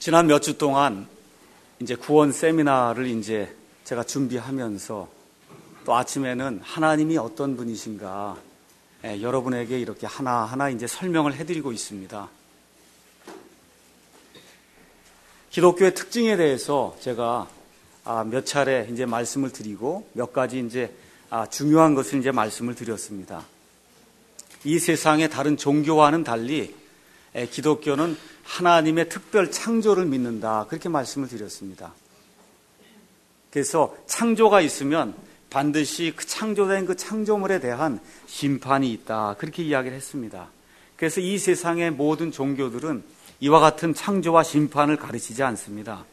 지난 몇 주 동안 이제 구원 세미나를 이제 제가 준비하면서 또 아침에는 하나님이 어떤 분이신가 여러분에게 이렇게 하나하나 이제 설명을 해드리고 있습니다. 기독교의 특징에 대해서 제가 몇 차례 이제 말씀을 드리고 몇 가지 이제 중요한 것을 이제 말씀을 드렸습니다. 이 세상의 다른 종교와는 달리 기독교는 하나님의 특별 창조를 믿는다. 그렇게 말씀을 드렸습니다. 그래서 창조가 있으면 반드시 그 창조된 그 창조물에 대한 심판이 있다. 그렇게 이야기를 했습니다. 그래서 이 세상의 모든 종교들은 이와 같은 창조와 심판을 가르치지 않습니다.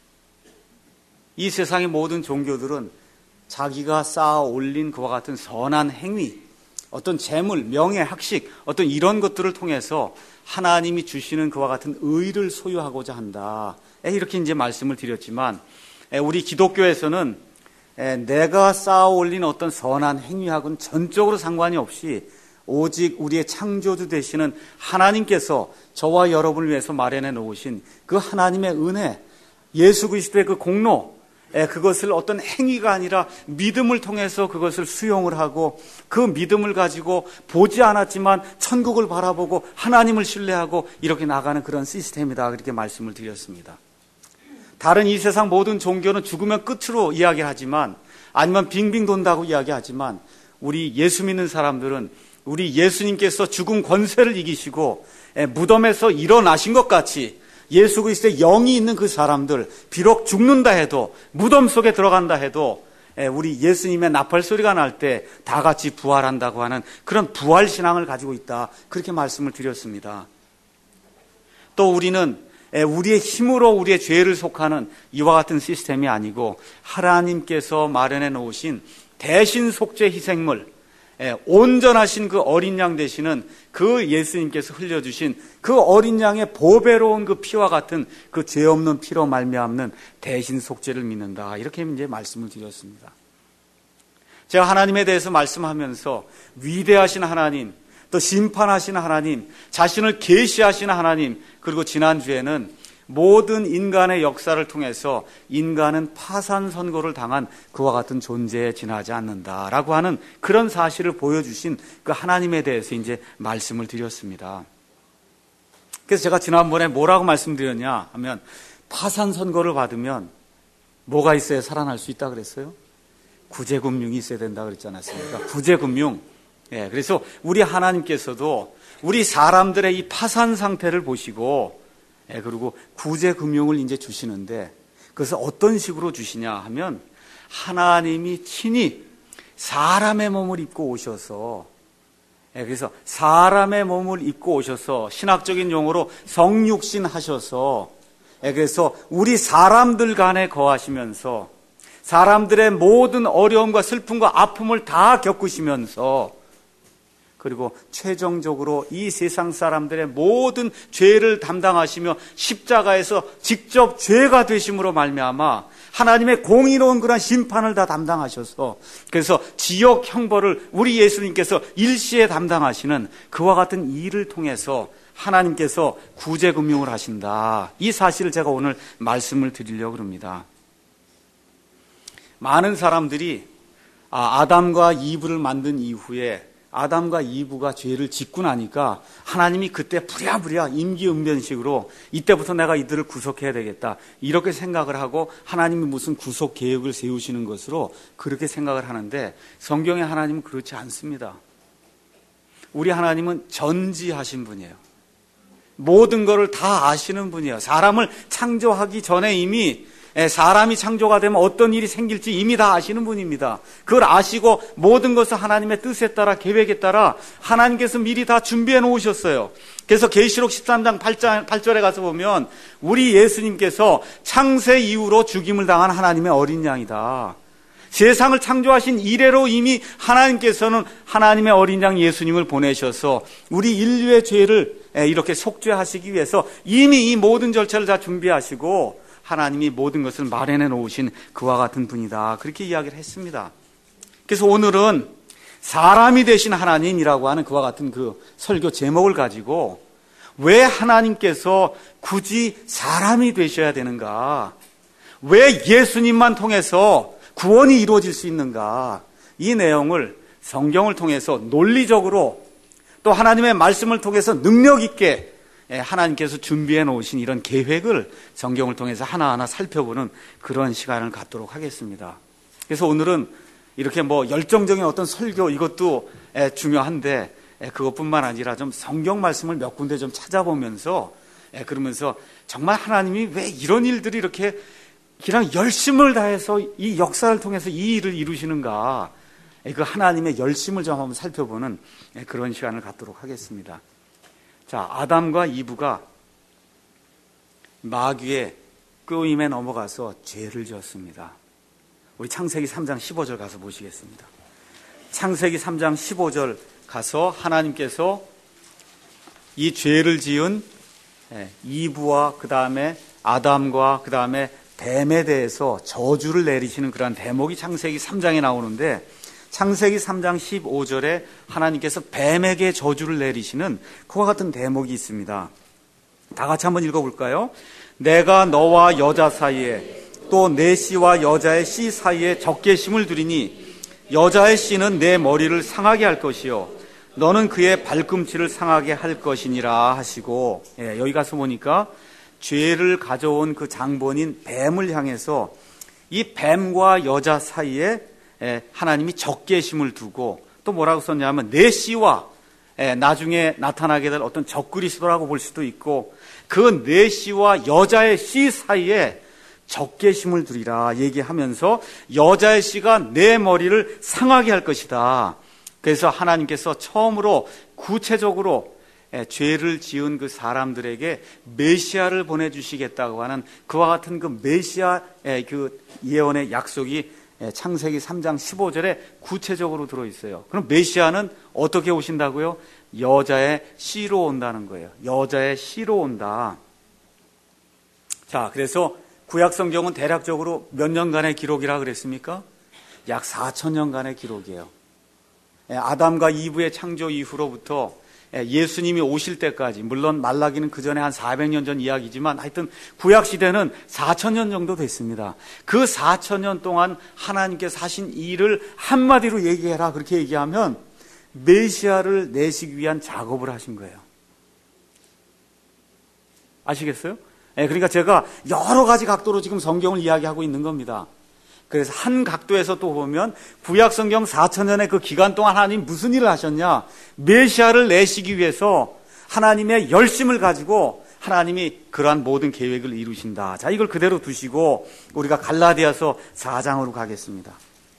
이 세상의 모든 종교들은 자기가 쌓아 올린 그와 같은 선한 행위, 어떤 재물, 명예, 학식, 어떤 이런 것들을 통해서 하나님이 주시는 그와 같은 의를 소유하고자 한다. 이렇게 이제 말씀을 드렸지만, 우리 기독교에서는 내가 쌓아 올린 어떤 선한 행위하고는 전적으로 상관이 없이 오직 우리의 창조주 되시는 하나님께서 저와 여러분을 위해서 마련해 놓으신 그 하나님의 은혜, 예수 그리스도의 그 공로, 그것을 어떤 행위가 아니라 믿음을 통해서 그것을 수용을 하고 그 믿음을 가지고 보지 않았지만 천국을 바라보고 하나님을 신뢰하고 이렇게 나가는 그런 시스템이다. 그렇게 말씀을 드렸습니다. 다른 이 세상 모든 종교는 죽으면 끝으로 이야기를 하지만 아니면 빙빙 돈다고 이야기하지만 우리 예수 믿는 사람들은 우리 예수님께서 죽음 권세를 이기시고 무덤에서 일어나신 것 같이 예수 그리스도의 영이 있는 그 사람들, 비록 죽는다 해도 무덤 속에 들어간다 해도 우리 예수님의 나팔 소리가 날 때 다 같이 부활한다고 하는 그런 부활 신앙을 가지고 있다. 그렇게 말씀을 드렸습니다. 또 우리는 우리의 힘으로 우리의 죄를 속하는 이와 같은 시스템이 아니고 하나님께서 마련해 놓으신 대신 속죄 희생물, 온전하신 그 어린 양 되시는 그 예수님께서 흘려주신 그 어린 양의 보배로운 그 피와 같은 그 죄 없는 피로 말미암는 대신 속죄를 믿는다. 이렇게 이제 말씀을 드렸습니다. 제가 하나님에 대해서 말씀하면서 위대하신 하나님, 또 심판하시는 하나님, 자신을 계시하시는 하나님, 그리고 지난주에는 모든 인간의 역사를 통해서 인간은 파산 선고를 당한 그와 같은 존재에 지나지 않는다라고 하는 그런 사실을 보여주신 그 하나님에 대해서 이제 말씀을 드렸습니다. 그래서 제가 지난번에 뭐라고 말씀드렸냐 하면 파산 선고를 받으면 뭐가 있어야 살아날 수 있다 그랬어요? 구제금융이 있어야 된다 그랬지 않았습니까? 구제금융. 그래서 우리 하나님께서도 우리 사람들의 이 파산 상태를 보시고 그리고 구제금융을 이제 주시는데 그것을 어떤 식으로 주시냐 하면 하나님이 친히 사람의 몸을 입고 오셔서 그래서 사람의 몸을 입고 오셔서 신학적인 용어로 성육신 하셔서 그래서 우리 사람들 간에 거하시면서 사람들의 모든 어려움과 슬픔과 아픔을 다 겪으시면서 그리고 최종적으로 이 세상 사람들의 모든 죄를 담당하시며 십자가에서 직접 죄가 되심으로 말미암아 하나님의 공의로운 그런 심판을 다 담당하셔서 그래서 지옥 형벌을 우리 예수님께서 일시에 담당하시는 그와 같은 일을 통해서 하나님께서 구제금융을 하신다. 이 사실을 제가 오늘 말씀을 드리려고 합니다. 많은 사람들이 아담과 이브를 만든 이후에 아담과 이브가 죄를 짓고 나니까 하나님이 그때 부랴부랴 임기응변식으로 이때부터 내가 이들을 구속해야 되겠다 이렇게 생각을 하고 하나님이 무슨 구속 계획을 세우시는 것으로 그렇게 생각을 하는데 성경의 하나님은 그렇지 않습니다. 우리 하나님은 전지하신 분이에요. 모든 것을 다 아시는 분이에요. 사람을 창조하기 전에 이미 사람이 창조가 되면 어떤 일이 생길지 이미 다 아시는 분입니다. 그걸 아시고 모든 것을 하나님의 뜻에 따라 계획에 따라 하나님께서 미리 다 준비해 놓으셨어요. 그래서 계시록 13장 8절에 가서 보면 우리 예수님께서 창세 이후로 죽임을 당한 하나님의 어린 양이다. 세상을 창조하신 이래로 이미 하나님께서는 하나님의 어린 양 예수님을 보내셔서 우리 인류의 죄를 이렇게 속죄하시기 위해서 이미 이 모든 절차를 다 준비하시고 하나님이 모든 것을 마련해 놓으신 그와 같은 분이다. 그렇게 이야기를 했습니다. 그래서 오늘은 사람이 되신 하나님이라고 하는 그와 같은 그 설교 제목을 가지고 왜 하나님께서 굳이 사람이 되셔야 되는가? 왜 예수님만 통해서 구원이 이루어질 수 있는가? 이 내용을 성경을 통해서 논리적으로 또 하나님의 말씀을 통해서 능력 있게 하나님께서 준비해 놓으신 이런 계획을 성경을 통해서 하나하나 살펴보는 그런 시간을 갖도록 하겠습니다. 그래서 오늘은 이렇게 열정적인 어떤 설교 이것도 중요한데 그것뿐만 아니라 좀 성경 말씀을 몇 군데 좀 찾아보면서 그러면서 정말 하나님이 왜 이런 일들이 이렇게 그냥 열심을 다해서 이 역사를 통해서 이 일을 이루시는가, 그 하나님의 열심을 좀 한번 살펴보는 그런 시간을 갖도록 하겠습니다. 자, 아담과 이브가 마귀의 끄임에 넘어가서 죄를 지었습니다. 우리 창세기 3장 15절 가서 보시겠습니다. 창세기 3장 15절 가서 하나님께서 이 죄를 지은 이브와 그 다음에 아담과 그 다음에 뱀에 대해서 저주를 내리시는 그러한 대목이 창세기 3장에 나오는데, 창세기 3장 15절에 하나님께서 뱀에게 저주를 내리시는 그와 같은 대목이 있습니다. 다 같이 한번 읽어볼까요? 내가 너와 여자 사이에 또 내 씨와 여자의 씨 사이에 적개심을 두리니 여자의 씨는 내 머리를 상하게 할 것이요 너는 그의 발꿈치를 상하게 할 것이니라 하시고, 여기 가서 보니까 죄를 가져온 그 장본인 뱀을 향해서 이 뱀과 여자 사이에 하나님이 적개심을 두고, 또 뭐라고 썼냐면 내 씨와 나중에 나타나게 될 어떤 적그리스도라고 볼 수도 있고, 그 내 씨와 여자의 씨 사이에 적개심을 두리라 얘기하면서 여자의 씨가 내 머리를 상하게 할 것이다. 그래서 하나님께서 처음으로 구체적으로 죄를 지은 그 사람들에게 메시아를 보내주시겠다고 하는 그와 같은 그 메시아의 그 예언의 약속이 창세기 3장 15절에 구체적으로 들어있어요. 그럼 메시아는 어떻게 오신다고요? 여자의 씨로 온다는 거예요. 여자의 씨로 온다. 자, 그래서 구약 성경은 대략적으로 몇 년간의 기록이라 그랬습니까? 약 4,000년간의 기록이에요. 아담과 이브의 창조 이후로부터 예수님이 오실 때까지, 물론 말라기는 그 전에 한 400년 전 이야기지만 하여튼 구약 시대는 4,000년 정도 됐습니다. 그 4,000년 동안 하나님께서 하신 일을 한마디로 얘기해라 그렇게 얘기하면 메시아를 내시기 위한 작업을 하신 거예요. 아시겠어요? 그러니까 제가 여러 가지 각도로 지금 성경을 이야기하고 있는 겁니다. 그래서 한 각도에서 또 보면 구약 성경 4,000년의 그 기간 동안 하나님 무슨 일을 하셨냐? 메시아를 내시기 위해서 하나님의 열심을 가지고 하나님이 그러한 모든 계획을 이루신다. 자, 이걸 그대로 두시고 우리가 갈라디아서 4장으로 가겠습니다.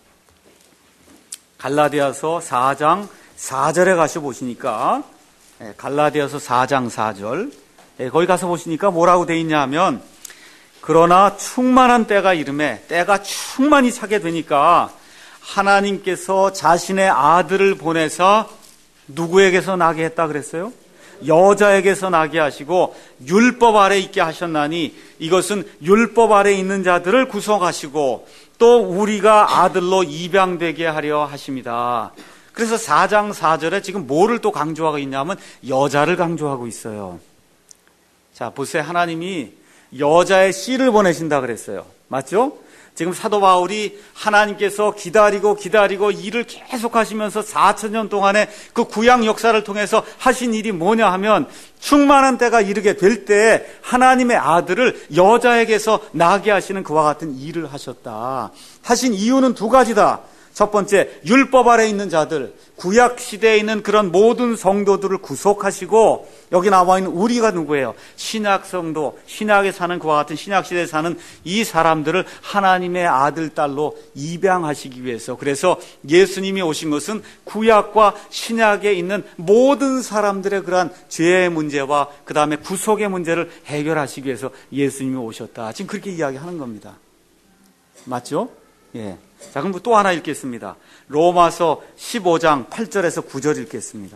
갈라디아서 4장 4절에 가서 보시니까, 갈라디아서 4장 4절, 거기 가서 보시니까 뭐라고 돼 있냐 하면, 그러나 충만한 때가 이름에, 때가 충만히 차게 되니까 하나님께서 자신의 아들을 보내서 누구에게서 나게 했다 그랬어요? 여자에게서 나게 하시고 율법 아래 있게 하셨나니 이것은 율법 아래 있는 자들을 구속하시고 또 우리가 아들로 입양되게 하려 하십니다. 그래서 4장 4절에 지금 뭐를 또 강조하고 있냐면 여자를 강조하고 있어요. 자, 보세요. 하나님이 여자의 씨를 보내신다 그랬어요. 맞죠? 지금 사도 바울이 하나님께서 기다리고 일을 계속 하시면서 4,000년 동안의 그 구약 역사를 통해서 하신 일이 뭐냐 하면 충만한 때가 이르게 될 때 하나님의 아들을 여자에게서 나게 하시는 그와 같은 일을 하셨다. 하신 이유는 두 가지다. 첫 번째, 율법 아래 있는 자들, 구약 시대에 있는 그런 모든 성도들을 구속하시고, 여기 나와 있는 우리가 누구예요? 신약 성도, 신약에 사는 그와 같은 신약 시대에 사는 이 사람들을 하나님의 아들, 딸로 입양하시기 위해서. 그래서 예수님이 오신 것은 구약과 신약에 있는 모든 사람들의 그러한 죄의 문제와 그 다음에 구속의 문제를 해결하시기 위해서 예수님이 오셨다. 지금 그렇게 이야기하는 겁니다. 맞죠? 예. 자, 그럼 또 하나 읽겠습니다. 로마서 15장 8절에서 9절 읽겠습니다.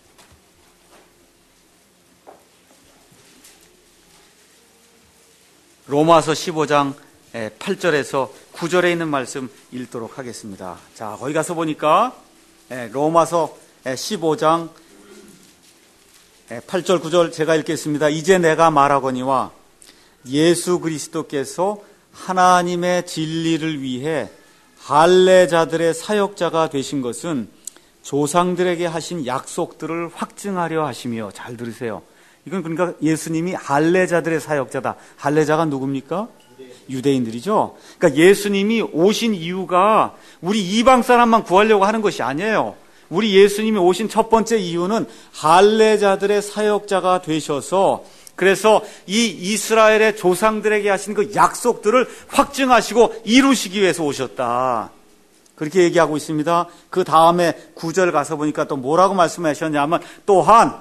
로마서 15장 8절에서 9절에 있는 말씀 읽도록 하겠습니다. 자, 거기 가서 보니까 로마서 15장 8절 9절 제가 읽겠습니다. 이제 내가 말하거니와 예수 그리스도께서 하나님의 진리를 위해 할례자들의 사역자가 되신 것은 조상들에게 하신 약속들을 확증하려 하시며, 잘 들으세요. 이건 그러니까 예수님이 할례자들의 사역자다. 할례자가 누굽니까? 유대인들이죠. 그러니까 예수님이 오신 이유가 우리 이방 사람만 구하려고 하는 것이 아니에요. 우리 예수님이 오신 첫 번째 이유는 할례자들의 사역자가 되셔서, 그래서 이 이스라엘의 조상들에게 하신 그 약속들을 확증하시고 이루시기 위해서 오셨다. 그렇게 얘기하고 있습니다. 그 다음에 9절 가서 보니까 또 뭐라고 말씀하셨냐면, 또한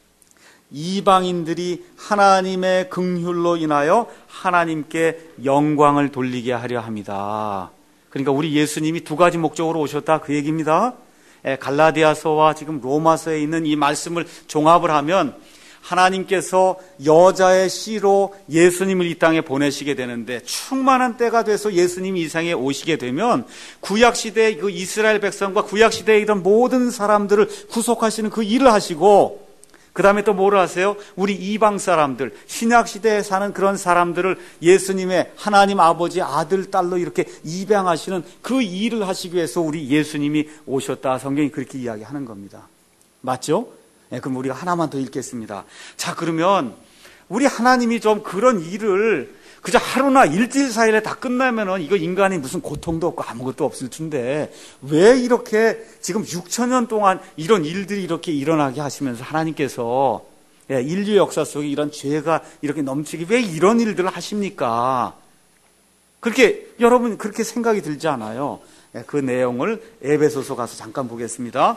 이방인들이 하나님의 긍휼로 인하여 하나님께 영광을 돌리게 하려 합니다. 그러니까 우리 예수님이 두 가지 목적으로 오셨다, 그 얘기입니다. 갈라디아서와 지금 로마서에 있는 이 말씀을 종합을 하면 하나님께서 여자의 씨로 예수님을 이 땅에 보내시게 되는데, 충만한 때가 돼서 예수님이 이 세상에 오시게 되면 구약시대의 그 이스라엘 백성과 구약시대에 이런 모든 사람들을 구속하시는 그 일을 하시고, 그 다음에 또 뭐를 하세요? 우리 이방 사람들, 신약시대에 사는 그런 사람들을 예수님의 하나님 아버지 아들, 딸로 이렇게 입양하시는 그 일을 하시기 위해서 우리 예수님이 오셨다. 성경이 그렇게 이야기하는 겁니다. 맞죠? 그럼 우리가 하나만 더 읽겠습니다. 자, 그러면 우리 하나님이 좀 그런 일을 그저 하루나 일주일 사이에 다 끝나면은 이거 인간이 무슨 고통도 없고 아무것도 없을 텐데, 왜 이렇게 지금 6,000년 동안 이런 일들이 이렇게 일어나게 하시면서 하나님께서 인류 역사 속에 이런 죄가 이렇게 넘치게 왜 이런 일들을 하십니까? 그렇게 여러분 그렇게 생각이 들지 않아요? 그 내용을 에베소서 가서 잠깐 보겠습니다.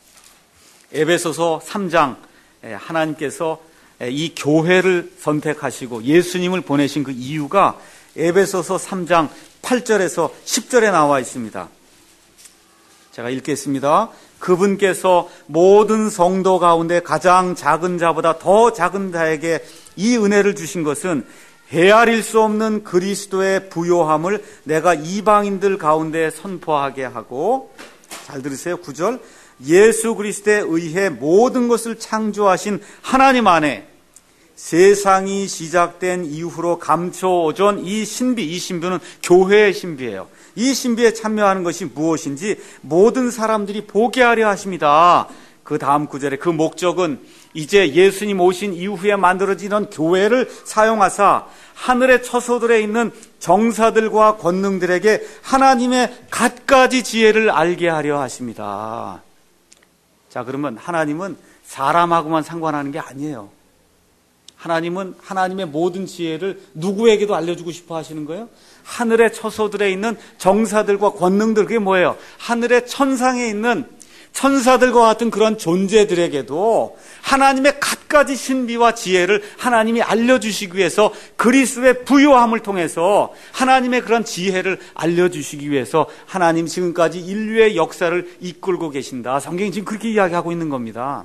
에베소서 3장, 하나님께서 이 교회를 선택하시고 예수님을 보내신 그 이유가 에베소서 3장 8절에서 10절에 나와 있습니다. 제가 읽겠습니다. 그분께서 모든 성도 가운데 가장 작은 자보다 더 작은 자에게 이 은혜를 주신 것은 헤아릴 수 없는 그리스도의 부요함을 내가 이방인들 가운데 선포하게 하고, 잘 들으세요. 9절. 예수 그리스도에 의해 모든 것을 창조하신 하나님 안에 세상이 시작된 이후로 감춰오던 이 신비, 이 신비는 교회의 신비예요. 이 신비에 참여하는 것이 무엇인지 모든 사람들이 보게 하려 하십니다. 그 다음 구절에 그 목적은 이제 예수님 오신 이후에 만들어지는 교회를 사용하사 하늘의 처소들에 있는 정사들과 권능들에게 하나님의 갖가지 지혜를 알게 하려 하십니다. 자, 그러면 하나님은 사람하고만 상관하는 게 아니에요. 하나님은 하나님의 모든 지혜를 누구에게도 알려주고 싶어 하시는 거예요? 하늘의 처소들에 있는 정사들과 권능들, 그게 뭐예요? 하늘의 천상에 있는 천사들과 같은 그런 존재들에게도 하나님의 갖가지 신비와 지혜를 하나님이 알려주시기 위해서 그리스도의 부요함을 통해서 하나님의 그런 지혜를 알려주시기 위해서 하나님 지금까지 인류의 역사를 이끌고 계신다. 성경이 지금 그렇게 이야기하고 있는 겁니다.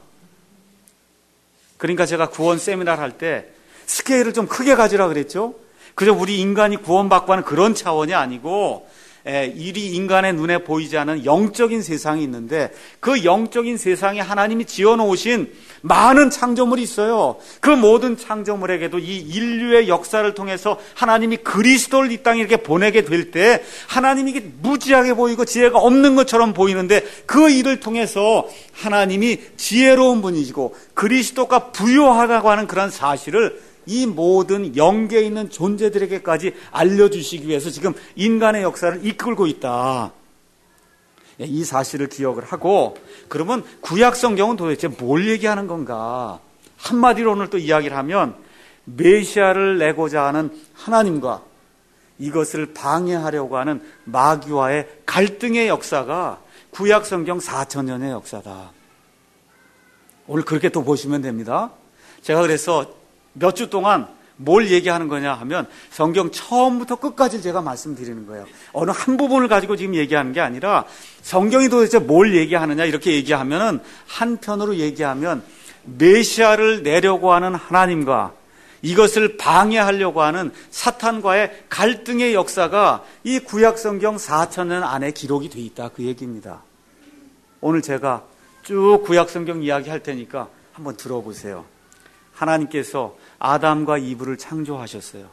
그러니까 제가 구원 세미나를 할 때 스케일을 좀 크게 가지라 그랬죠. 그저 우리 인간이 구원받고 하는 그런 차원이 아니고 이리 인간의 눈에 보이지 않는 영적인 세상이 있는데, 그 영적인 세상에 하나님이 지어놓으신 많은 창조물이 있어요. 그 모든 창조물에게도 이 인류의 역사를 통해서 하나님이 그리스도를 이 땅에 이렇게 보내게 될 때 하나님이 이게 무지하게 보이고 지혜가 없는 것처럼 보이는데, 그 일을 통해서 하나님이 지혜로운 분이시고 그리스도가 부요하다고 하는 그런 사실을 이 모든 영계에 있는 존재들에게까지 알려주시기 위해서 지금 인간의 역사를 이끌고 있다. 이 사실을 기억을 하고, 그러면 구약 성경은 도대체 뭘 얘기하는 건가? 한마디로 오늘 또 이야기를 하면 메시아를 내고자 하는 하나님과 이것을 방해하려고 하는 마귀와의 갈등의 역사가 구약 성경 4,000년의 역사다. 오늘 그렇게 또 보시면 됩니다. 제가 그래서 몇 주 동안 뭘 얘기하는 거냐 하면 성경 처음부터 끝까지 제가 말씀드리는 거예요. 어느 한 부분을 가지고 지금 얘기하는 게 아니라 성경이 도대체 뭘 얘기하느냐 이렇게 얘기하면은, 한편으로 얘기하면 메시아를 내려고 하는 하나님과 이것을 방해하려고 하는 사탄과의 갈등의 역사가 이 구약 성경 4,000년 안에 기록이 돼 있다, 그 얘기입니다. 오늘 제가 쭉 구약 성경 이야기 할 테니까 한번 들어보세요. 하나님께서 아담과 이브를 창조하셨어요.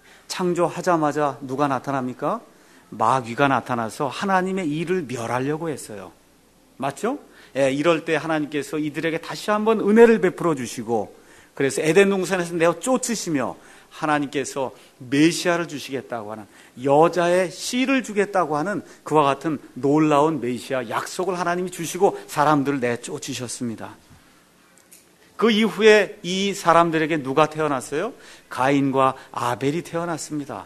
창조하자마자 누가 나타납니까? 마귀가 나타나서 하나님의 일을 멸하려고 했어요. 맞죠? 예, 이럴 때 하나님께서 이들에게 다시 한번 은혜를 베풀어 주시고, 그래서 에덴 동산에서 내어 쫓으시며 하나님께서 메시아를 주시겠다고 하는, 여자의 씨를 주겠다고 하는 그와 같은 놀라운 메시아 약속을 하나님이 주시고 사람들을 내쫓으셨습니다. 그 이후에 이 사람들에게 누가 태어났어요? 가인과 아벨이 태어났습니다.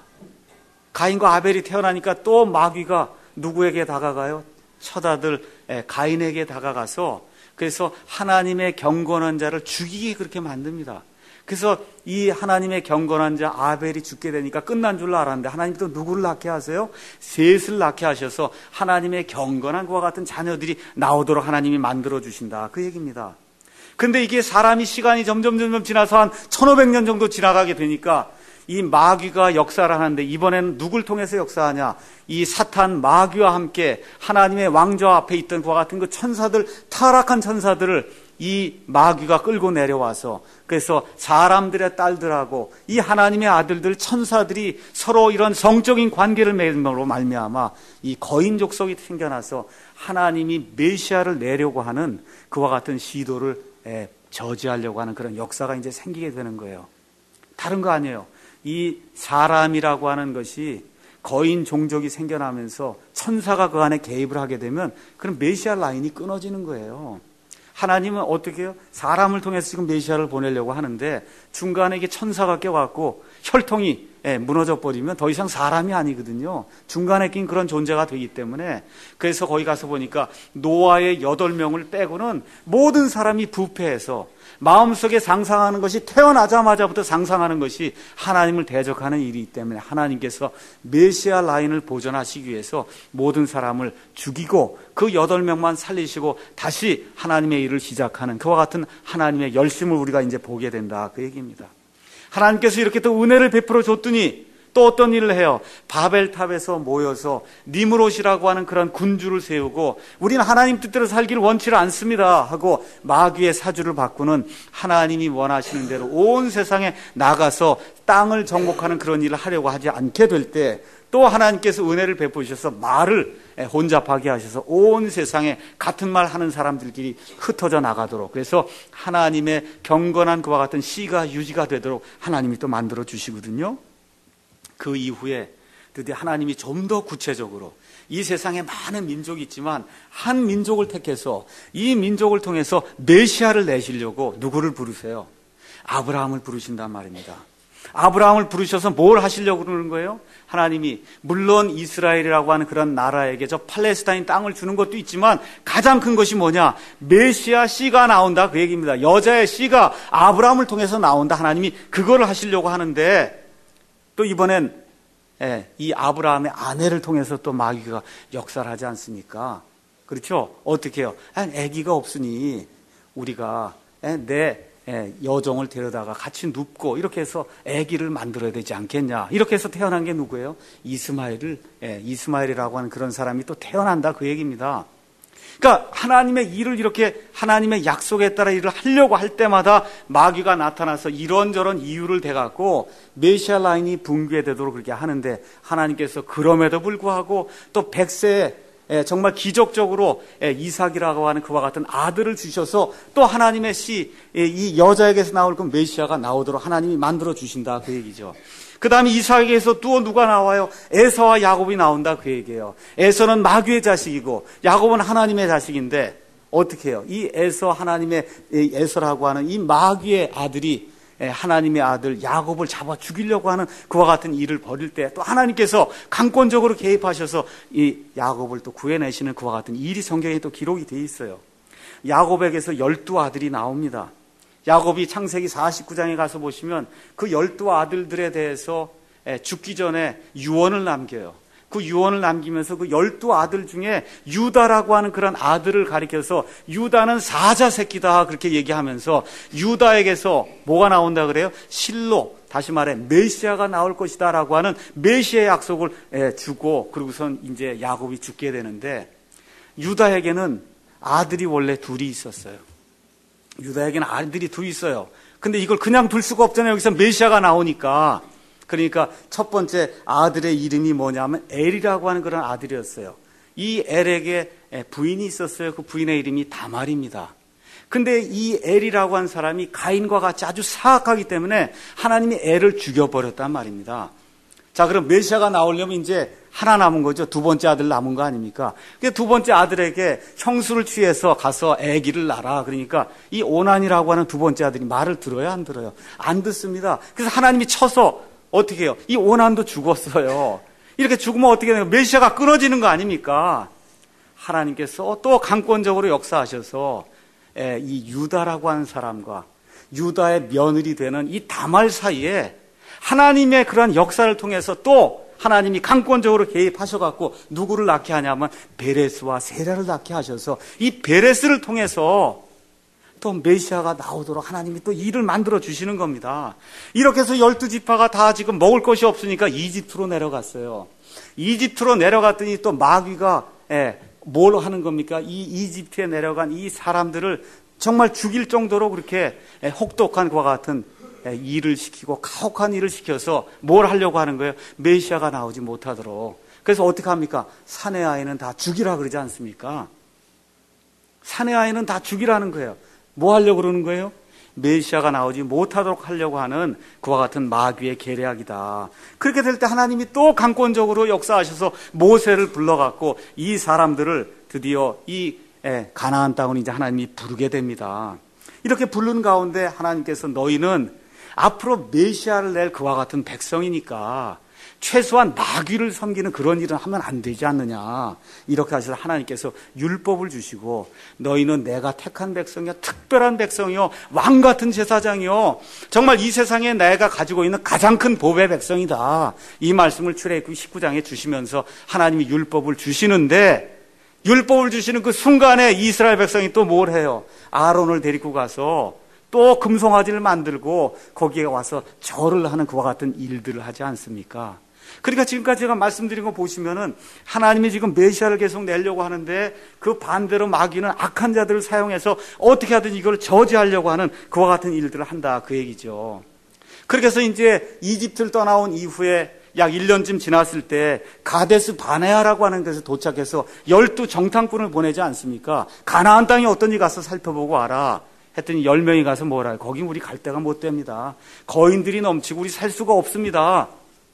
가인과 아벨이 태어나니까 또 마귀가 누구에게 다가가요? 첫 아들 가인에게 다가가서, 그래서 하나님의 경건한 자를 죽이게 그렇게 만듭니다. 그래서 이 하나님의 경건한 자 아벨이 죽게 되니까 끝난 줄 알았는데 하나님이 또 누구를 낳게 하세요? 셋을 낳게 하셔서 하나님의 경건한 그와 같은 자녀들이 나오도록 하나님이 만들어 주신다, 그 얘기입니다. 근데 이게 사람이 시간이 점점 지나서 한 1500년 정도 지나가게 되니까 이 마귀가 역사를 하는데, 이번에는 누굴 통해서 역사하냐? 이 사탄 마귀와 함께 하나님의 왕좌 앞에 있던 그와 같은 그 천사들, 타락한 천사들을 이 마귀가 끌고 내려와서, 그래서 사람들의 딸들하고 이 하나님의 아들들 천사들이 서로 이런 성적인 관계를 맺음으로 말미암아 이 거인 족속이 생겨나서 하나님이 메시아를 내려고 하는 그와 같은 시도를 저지하려고 하는 그런 역사가 이제 생기게 되는 거예요. 다른 거 아니에요. 이 사람이라고 하는 것이 거인 종족이 생겨나면서 천사가 그 안에 개입을 하게 되면 그럼 메시아 라인이 끊어지는 거예요. 하나님은 어떻게 해요? 사람을 통해서 지금 메시아를 보내려고 하는데 중간에 이게 천사가 껴갖고 혈통이 무너져 버리면 더 이상 사람이 아니거든요. 중간에 낀 그런 존재가 되기 때문에, 그래서 거기 가서 보니까 노아의 8명을 빼고는 모든 사람이 부패해서 마음속에 상상하는 것이, 태어나자마자부터 상상하는 것이 하나님을 대적하는 일이기 때문에 하나님께서 메시아 라인을 보존하시기 위해서 모든 사람을 죽이고 그 8명만 살리시고 다시 하나님의 일을 시작하는 그와 같은 하나님의 열심을 우리가 이제 보게 된다, 그 얘기입니다. 하나님께서 이렇게 또 은혜를 베풀어 줬더니 또 어떤 일을 해요? 바벨탑에서 모여서 니므롯이라고 하는 그런 군주를 세우고, 우리는 하나님 뜻대로 살기를 원치를 않습니다 하고 마귀의 사주를 바꾸는, 하나님이 원하시는 대로 온 세상에 나가서 땅을 정복하는 그런 일을 하려고 하지 않게 될 때, 또 하나님께서 은혜를 베푸셔서 말을 혼잡하게 하셔서 온 세상에 같은 말 하는 사람들끼리 흩어져 나가도록, 그래서 하나님의 경건한 그와 같은 씨가 유지가 되도록 하나님이 또 만들어 주시거든요. 그 이후에 드디어 하나님이 좀 더 구체적으로, 이 세상에 많은 민족이 있지만 한 민족을 택해서 이 민족을 통해서 메시아를 내시려고 누구를 부르세요? 아브라함을 부르신단 말입니다. 아브라함을 부르셔서 뭘 하시려고 그러는 거예요? 하나님이 물론 이스라엘이라고 하는 그런 나라에게 저 팔레스타인 땅을 주는 것도 있지만 가장 큰 것이 뭐냐? 메시아 씨가 나온다, 그 얘기입니다. 여자의 씨가 아브라함을 통해서 나온다. 하나님이 그거를 하시려고 하는데, 또 이번엔 이 아브라함의 아내를 통해서 또 마귀가 역사를 하지 않습니까? 그렇죠? 어떻게 해요? 아기가 없으니 우리가 내 여종을 데려다가 같이 눕고 이렇게 해서 아기를 만들어야 되지 않겠냐, 이렇게 해서 태어난 게 누구예요? 이스마엘이라고 하는 그런 사람이 또 태어난다, 그 얘기입니다. 그러니까 하나님의 일을, 이렇게 하나님의 약속에 따라 일을 하려고 할 때마다 마귀가 나타나서 이런저런 이유를 대갖고 메시아 라인이 붕괴되도록 그렇게 하는데, 하나님께서 그럼에도 불구하고 또 100세에 정말 기적적으로 이삭이라고 하는 그와 같은 아들을 주셔서 또 하나님의 씨, 이 여자에게서 나올 그 메시아가 나오도록 하나님이 만들어 주신다, 그 얘기죠. 그 다음에 이삭에게서 또 누가 나와요? 에서와 야곱이 나온다, 그 얘기예요. 에서는 마귀의 자식이고 야곱은 하나님의 자식인데 어떻게 해요? 이 에서, 하나님의 에서라고 하는 이 마귀의 아들이 하나님의 아들 야곱을 잡아 죽이려고 하는 그와 같은 일을 벌일 때 또 하나님께서 강권적으로 개입하셔서 이 야곱을 또 구해내시는 그와 같은 일이 성경에 또 기록이 되어 있어요. 야곱에게서 12아들이 나옵니다. 야곱이 창세기 49장에 가서 보시면 그 12아들들에 대해서 죽기 전에 유언을 남겨요. 그 유언을 남기면서 그 12아들 중에 유다라고 하는 그런 아들을 가리켜서 유다는 사자 새끼다, 그렇게 얘기하면서 유다에게서 뭐가 나온다 그래요? 실로, 다시 말해 메시아가 나올 것이다 라고 하는 메시아의 약속을 주고, 그리고선 이제 야곱이 죽게 되는데, 유다에게는 아들이 원래 둘이 있었어요. 유다에게는 아들이 둘 있어요. 근데 이걸 그냥 둘 수가 없잖아요. 여기서 메시아가 나오니까. 그러니까 첫 번째 아들의 이름이 뭐냐면 엘이라고 하는 그런 아들이었어요. 이 엘에게 부인이 있었어요. 그 부인의 이름이 다말입니다. 근데 이 엘이라고 한 사람이 가인과 같이 아주 사악하기 때문에 하나님이 엘을 죽여버렸단 말입니다. 자, 그럼 메시아가 나오려면 이제 하나 남은 거죠. 두 번째 아들 남은 거 아닙니까? 두 번째 아들에게 형수를 취해서 가서 아기를 낳아라. 그러니까 이 오난이라고 하는 두 번째 아들이 말을 들어요, 안 들어요? 안 듣습니다. 그래서 하나님이 쳐서 어떻게 해요? 이 오난도 죽었어요. 이렇게 죽으면 어떻게 돼요? 메시아가 끊어지는 거 아닙니까? 하나님께서 또 강권적으로 역사하셔서 이 유다라고 하는 사람과 유다의 며느리 되는 이 다말 사이에 하나님의 그런 역사를 통해서 또 하나님이 강권적으로 개입하셔갖고 누구를 낳게 하냐면 베레스와 세라를 낳게 하셔서 이 베레스를 통해서 또 메시아가 나오도록 하나님이 또 일을 만들어 주시는 겁니다. 이렇게 해서 12지파가 다 지금 먹을 것이 없으니까 이집트로 내려갔어요. 이집트로 내려갔더니 또 마귀가 뭘 하는 겁니까? 이 이집트에 내려간 이 사람들을 정말 죽일 정도로 그렇게 혹독한 그와 같은 일을 시키고 가혹한 일을 시켜서 뭘 하려고 하는 거예요? 메시아가 나오지 못하도록. 그래서 어떻게 합니까? 사내 아이는 다 죽이라 그러지 않습니까? 사내 아이는 다 죽이라는 거예요. 뭐 하려고 그러는 거예요? 메시아가 나오지 못하도록 하려고 하는 그와 같은 마귀의 계략이다. 그렇게 될 때 하나님이 또 강권적으로 역사하셔서 모세를 불러갖고 이 사람들을 드디어 이 가나안 땅을 이제 하나님이 부르게 됩니다. 이렇게 부르는 가운데 하나님께서 너희는 앞으로 메시아를 낼 그와 같은 백성이니까 최소한 마귀를 섬기는 그런 일은 하면 안 되지 않느냐. 이렇게 하셔서 하나님께서 율법을 주시고 너희는 내가 택한 백성이요, 특별한 백성이요, 왕 같은 제사장이요, 정말 이 세상에 내가 가지고 있는 가장 큰 보배 백성이다. 이 말씀을 출애굽기 19장에 주시면서 하나님이 율법을 주시는데, 율법을 주시는 그 순간에 이스라엘 백성이 또 뭘 해요? 아론을 데리고 가서 또 금송아지를 만들고 거기에 와서 절을 하는 그와 같은 일들을 하지 않습니까? 그러니까 지금까지 제가 말씀드린 거 보시면은 하나님이 지금 메시아를 계속 내려고 하는데 그 반대로 마귀는 악한 자들을 사용해서 어떻게 하든 이걸 저지하려고 하는 그와 같은 일들을 한다, 그 얘기죠. 그렇게 해서 이제 이집트를 떠나온 이후에 약 1년쯤 지났을 때 가데스 바네아라고 하는 데서 도착해서 12 정탐꾼을 보내지 않습니까? 가나안 땅이 어떤지 가서 살펴보고 와라 했더니 10명이 가서 뭐라 해요? 거기 우리 갈 데가 못 됩니다. 거인들이 넘치고 우리 살 수가 없습니다.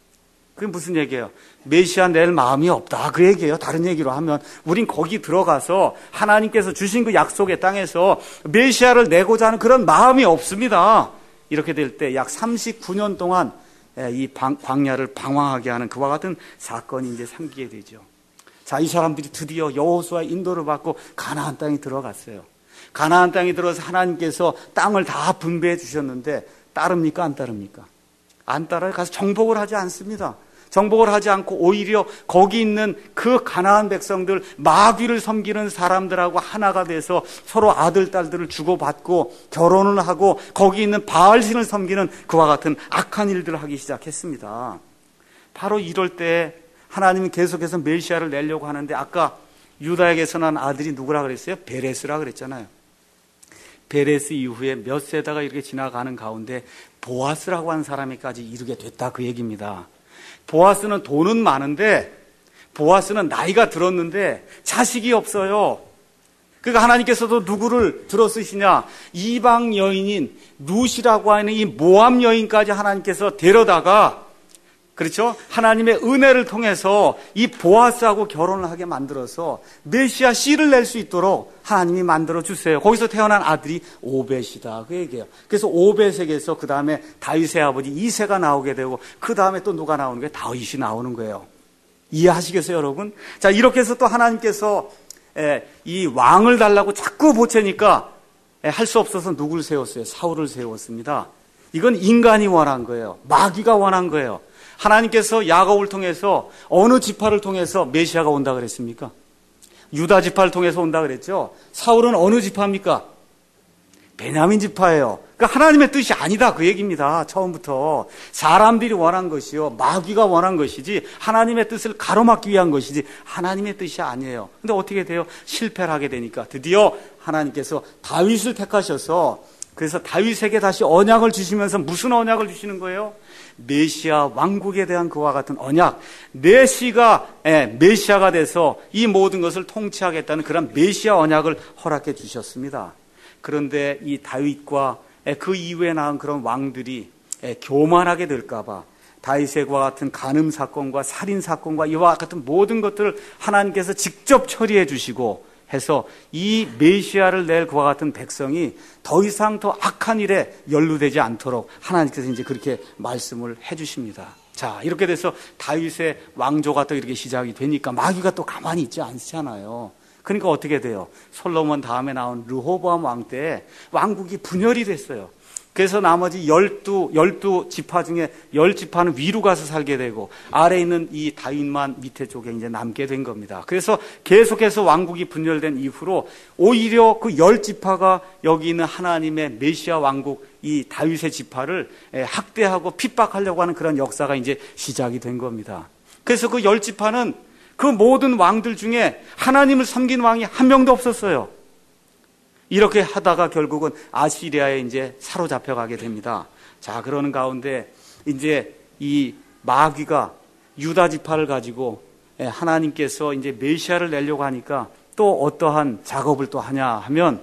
그게 무슨 얘기예요? 메시아 낼 마음이 없다, 그 얘기예요. 다른 얘기로 하면 우린 거기 들어가서 하나님께서 주신 그 약속의 땅에서 메시아를 내고자 하는 그런 마음이 없습니다. 이렇게 될 때 약 39년 동안 이 광야를 방황하게 하는 그와 같은 사건이 이제 생기게 되죠. 자, 이 사람들이 드디어 여호수아의 인도를 받고 가나안 땅에 들어갔어요. 가나안 땅에 들어서 하나님께서 땅을 다 분배해 주셨는데 따릅니까, 안 따릅니까? 안 따라요. 가서 정복을 하지 않습니다. 정복을 하지 않고 오히려 거기 있는 그 가나안 백성들, 마귀를 섬기는 사람들하고 하나가 돼서 서로 아들, 딸들을 주고받고 결혼을 하고 거기 있는 바알신을 섬기는 그와 같은 악한 일들을 하기 시작했습니다. 바로 이럴 때 하나님은 계속해서 메시아를 내려고 하는데 아까 유다에게서 난 아들이 누구라 그랬어요? 베레스라 그랬잖아요. 베레스 이후에 몇 세다가 이렇게 지나가는 가운데 보아스라고 하는 사람에까지 이르게 됐다, 그 얘기입니다. 보아스는 돈은 많은데 보아스는 나이가 들었는데 자식이 없어요. 그러니까 하나님께서도 누구를 들어 쓰시냐? 이방 여인인 룻이라고 하는 이 모압 여인까지 하나님께서 데려다가, 그렇죠? 하나님의 은혜를 통해서 이 보아스하고 결혼을 하게 만들어서 메시아 씨를 낼 수 있도록 하나님이 만들어 주세요. 거기서 태어난 아들이 오벳이다, 그 얘기예요. 그래서 오벳에게서 그 다음에 다윗의 아버지 이새가 나오게 되고 그 다음에 또 누가 나오는 거예요? 다윗이 나오는 거예요. 이해하시겠어요, 여러분? 자, 이렇게 해서 또 하나님께서 이 왕을 달라고 자꾸 보채니까 할 수 없어서 누굴 세웠어요? 사울을 세웠습니다. 이건 인간이 원한 거예요. 마귀가 원한 거예요. 하나님께서 야곱을 통해서 어느 지파를 통해서 메시아가 온다 그랬습니까? 유다 지파를 통해서 온다 그랬죠. 사울은 어느 지파입니까? 베냐민 지파예요. 그러니까 하나님의 뜻이 아니다, 그 얘기입니다. 처음부터 사람들이 원한 것이요, 마귀가 원한 것이지 하나님의 뜻을 가로막기 위한 것이지 하나님의 뜻이 아니에요. 근데 어떻게 돼요? 실패를 하게 되니까 드디어 하나님께서 다윗을 택하셔서 그래서 다윗에게 다시 언약을 주시면서 무슨 언약을 주시는 거예요? 메시아 왕국에 대한 그와 같은 언약. 메시아가 돼서 이 모든 것을 통치하겠다는 그런 메시아 언약을 허락해 주셨습니다. 그런데 이 다윗과 그 이후에 낳은 그런 왕들이 교만하게 될까봐 다윗과 같은 간음 사건과 살인 사건과 이와 같은 모든 것들을 하나님께서 직접 처리해 주시고 해서 이 메시아를 낼 그와 같은 백성이 더 이상 더 악한 일에 연루되지 않도록 하나님께서 이제 그렇게 말씀을 해 주십니다. 자, 이렇게 돼서 다윗의 왕조가 또 이렇게 시작이 되니까 마귀가 또 가만히 있지 않잖아요. 그러니까 어떻게 돼요? 솔로몬 다음에 나온 르호보암 왕 때 왕국이 분열이 됐어요. 그래서 나머지 12지파 중에 10지파는 위로 가서 살게 되고 아래에 있는 이 다윗만 밑에 쪽에 이제 남게 된 겁니다. 그래서 계속해서 왕국이 분열된 이후로 오히려 그 10지파가 여기 있는 하나님의 메시아 왕국 이 다윗의 지파를 학대하고 핍박하려고 하는 그런 역사가 이제 시작이 된 겁니다. 그래서 그 10지파는 그 모든 왕들 중에 하나님을 섬긴 왕이 한 명도 없었어요. 이렇게 하다가 결국은 아시리아에 이제 사로잡혀가게 됩니다. 자, 그러는 가운데 이제 이 마귀가 유다 지파를 가지고 하나님께서 이제 메시아를 내려고 하니까 또 어떠한 작업을 또 하냐 하면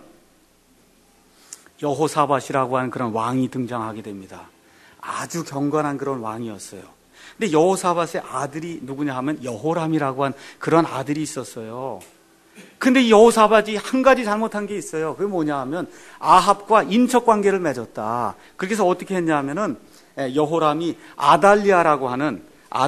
여호사밧이라고 하는 그런 왕이 등장하게 됩니다. 아주 경건한 그런 왕이었어요. 근데 여호사밧의 아들이 누구냐 하면 여호람이라고 한 그런 아들이 있었어요. 근데 이 여호사밧이 한 가지 잘못한 게 있어요. 그게 뭐냐 하면 아합과 인척 관계를 맺었다. 그렇게 해서 어떻게 했냐 하면은 여호람이 아달리아라고 하는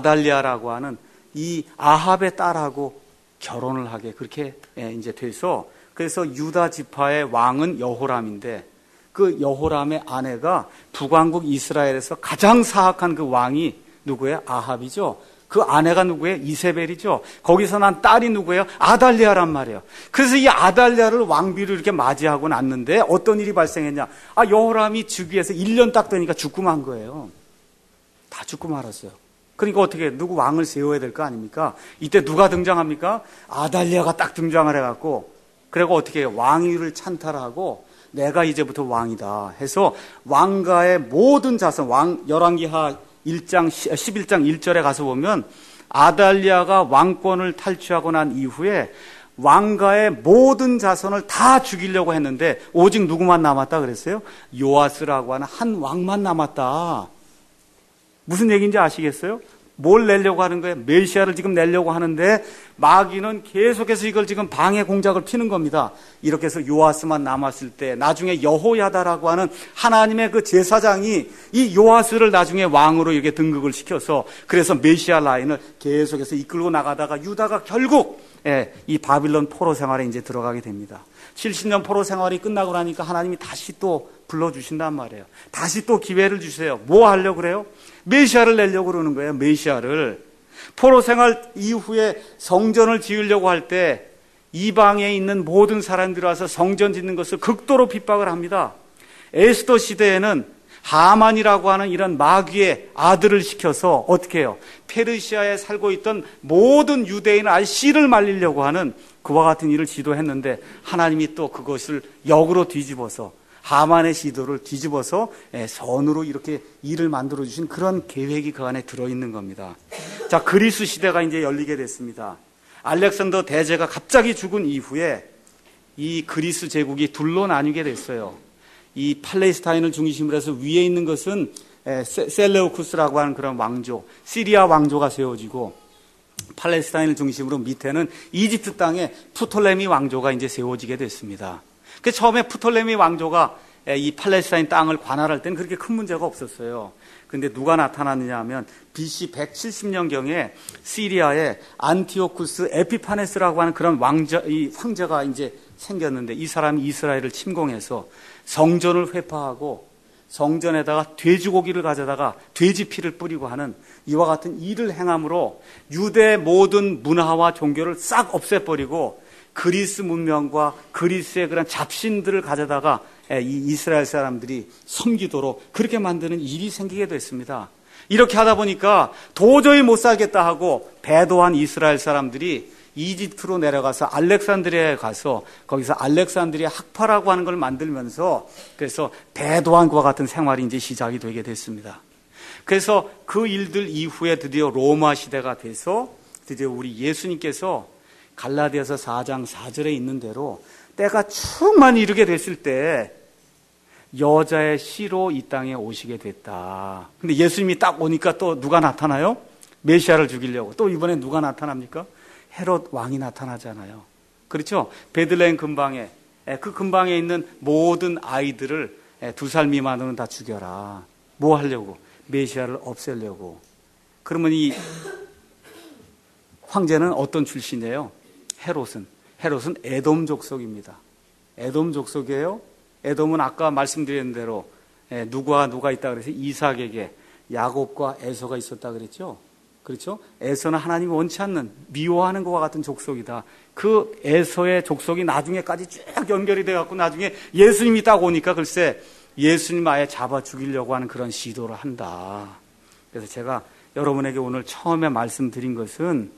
이 아합의 딸하고 결혼을 하게 그렇게 이제 돼서 그래서 유다 지파의 왕은 여호람인데 그 여호람의 아내가 북왕국 이스라엘에서 가장 사악한 그 왕이 누구예요? 아합이죠. 그 아내가 누구예요? 이세벨이죠. 거기서 난 딸이 누구예요? 아달리아란 말이에요. 그래서 이 아달리아를 왕비로 이렇게 맞이하고 났는데 어떤 일이 발생했냐? 여호람이 즉위해서 1년 딱 되니까 죽고 만 거예요. 다 죽고 말았어요. 그러니까 어떻게 누구 왕을 세워야 될 거 아닙니까? 이때 누가 등장합니까? 아달리아가 딱 등장을 해갖고 그리고 어떻게 해요? 왕위를 찬탈하고 내가 이제부터 왕이다 해서 왕가의 모든 자손 열왕기하 11장 1절에 가서 보면 아달리아가 왕권을 탈취하고 난 이후에 왕가의 모든 자손을 다 죽이려고 했는데 오직 누구만 남았다 그랬어요? 요아스라고 하는 한 왕만 남았다. 무슨 얘기인지 아시겠어요? 뭘 내려고 하는 거예요? 메시아를 지금 내려고 하는데 마귀는 계속해서 이걸 지금 방해 공작을 피는 겁니다. 이렇게 해서 요아스만 남았을 때 나중에 여호야다라고 하는 하나님의 그 제사장이 이 요아스를 나중에 왕으로 이렇게 등극을 시켜서 그래서 메시아 라인을 계속해서 이끌고 나가다가 유다가 결국 이 바빌론 포로 생활에 이제 들어가게 됩니다. 70년 포로 생활이 끝나고 나니까 하나님이 다시 또 불러주신단 말이에요. 다시 또 기회를 주세요. 뭐 하려고 그래요? 메시아를 내려고 그러는 거예요. 메시아를. 포로 생활 이후에 성전을 지으려고 할 때 이방에 있는 모든 사람들이 와서 성전 짓는 것을 극도로 핍박을 합니다. 에스더 시대에는 하만이라고 하는 이런 마귀의 아들을 시켜서 어떻게 해요? 페르시아에 살고 있던 모든 유대인을 아예 씨를 말리려고 하는 그와 같은 일을 지도했는데 하나님이 또 그것을 역으로 뒤집어서 하만의 시도를 뒤집어서 선으로 이렇게 일을 만들어주신 그런 계획이 그 안에 들어있는 겁니다. 자, 그리스 시대가 이제 열리게 됐습니다. 알렉산더 대제가 갑자기 죽은 이후에 이 그리스 제국이 둘로 나뉘게 됐어요. 이 팔레스타인을 중심으로 해서 위에 있는 것은 셀레우쿠스라고 하는 그런 왕조, 시리아 왕조가 세워지고 팔레스타인을 중심으로 밑에는 이집트 땅에 프톨레미 왕조가 이제 세워지게 됐습니다. 그 처음에 프톨레미 왕조가 이 팔레스타인 땅을 관할할 때는 그렇게 큰 문제가 없었어요. 근데 누가 나타났느냐 하면 BC 170년경에 시리아에 안티오쿠스 에피파네스라고 하는 그런 황제가 이제 생겼는데 이 사람이 이스라엘을 침공해서 성전을 회파하고 성전에다가 돼지고기를 가져다가 돼지 피를 뿌리고 하는 이와 같은 일을 행함으로 유대 모든 문화와 종교를 싹 없애버리고 그리스 문명과 그리스의 그런 잡신들을 가져다가 이 이스라엘 사람들이 섬기도록 그렇게 만드는 일이 생기게 됐습니다. 이렇게 하다 보니까 도저히 못 살겠다 하고 배도한 이스라엘 사람들이 이집트로 내려가서 알렉산드리아에 가서 거기서 알렉산드리아 학파라고 하는 걸 만들면서 그래서 대도안과 같은 생활이 이제 시작이 되게 됐습니다. 그래서 그 일들 이후에 드디어 로마 시대가 돼서 드디어 우리 예수님께서 갈라디아서 4장 4절에 있는 대로 때가 충만히 이르게 됐을 때 여자의 씨로 이 땅에 오시게 됐다. 근데 예수님이 딱 오니까 또 누가 나타나요? 메시아를 죽이려고. 또 이번에 누가 나타납니까? 헤롯 왕이 나타나잖아요. 그렇죠? 베들레헴 근방에, 그 근방에 있는 모든 아이들을 2살 미만으로는 다 죽여라. 뭐 하려고? 메시아를 없애려고. 그러면 이 황제는 어떤 출신이에요? 헤롯은 에돔 족속입니다. 에돔 족속이에요. 에돔은 아까 말씀드린 대로 누가 있다 그래서 이삭에게 야곱과 에서가 있었다 그랬죠. 그렇죠? 에서는 하나님이 원치 않는 미워하는 것과 같은 족속이다. 그 에서의 족속이 나중에까지 쭉 연결이 돼갖고 나중에 예수님이 딱 오니까 글쎄 예수님 아예 잡아 죽이려고 하는 그런 시도를 한다. 그래서 제가 여러분에게 오늘 처음에 말씀드린 것은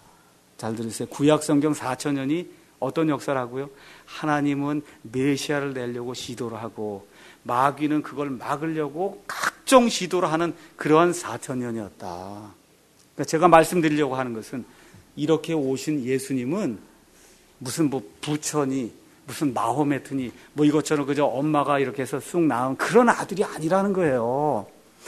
잘 들으세요. 구약 성경 4,000년이 어떤 역사라고요? 하나님은 메시아를 내려고 시도를 하고 마귀는 그걸 막으려고 각종 시도를 하는 그러한 4,000년이었다. 그러니까 제가 말씀드리려고 하는 것은 이렇게 오신 예수님은 무슨 뭐 부처니 무슨 마호메트니 뭐 이것처럼 그저 엄마가 이렇게 해서 쑥 낳은 그런 아들이 아니라는 거예요.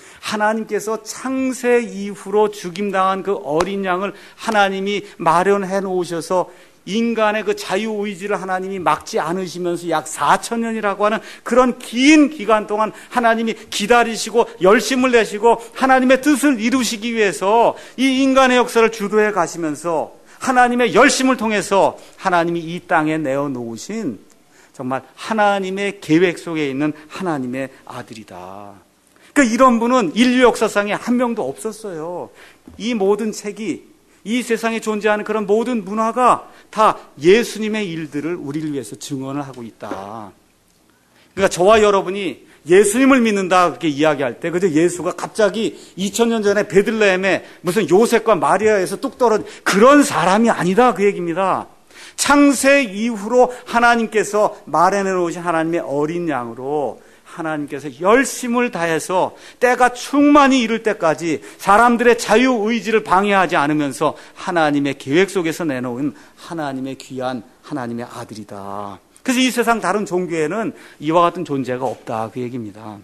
하나님께서 창세 이후로 죽임당한 그 어린 양을 하나님이 마련해 놓으셔서 인간의 그 자유의지를 하나님이 막지 않으시면서 약 4,000년이라고 하는 그런 긴 기간 동안 하나님이 기다리시고 열심을 내시고 하나님의 뜻을 이루시기 위해서 이 인간의 역사를 주도해 가시면서 하나님의 열심을 통해서 하나님이 이 땅에 내어놓으신 정말 하나님의 계획 속에 있는 하나님의 아들이다. 그러니까 이런 분은 인류 역사상에 한 명도 없었어요. 이 모든 책이 이 세상에 존재하는 그런 모든 문화가 다 예수님의 일들을 우리를 위해서 증언을 하고 있다. 그러니까 저와 여러분이 예수님을 믿는다 그렇게 이야기할 때 그저 예수가 갑자기 2000년 전에 베들레헴에 무슨 요셉과 마리아에서 뚝 떨어진 그런 사람이 아니다 그 얘기입니다. 창세 이후로 하나님께서 마련해 놓으신 하나님의 어린 양으로 하나님께서 열심을 다해서 때가 충만히 이를 때까지 사람들의 자유의지를 방해하지 않으면서 하나님의 계획 속에서 내놓은 하나님의 귀한 하나님의 아들이다. 그래서 이 세상 다른 종교에는 이와 같은 존재가 없다 그 얘기입니다.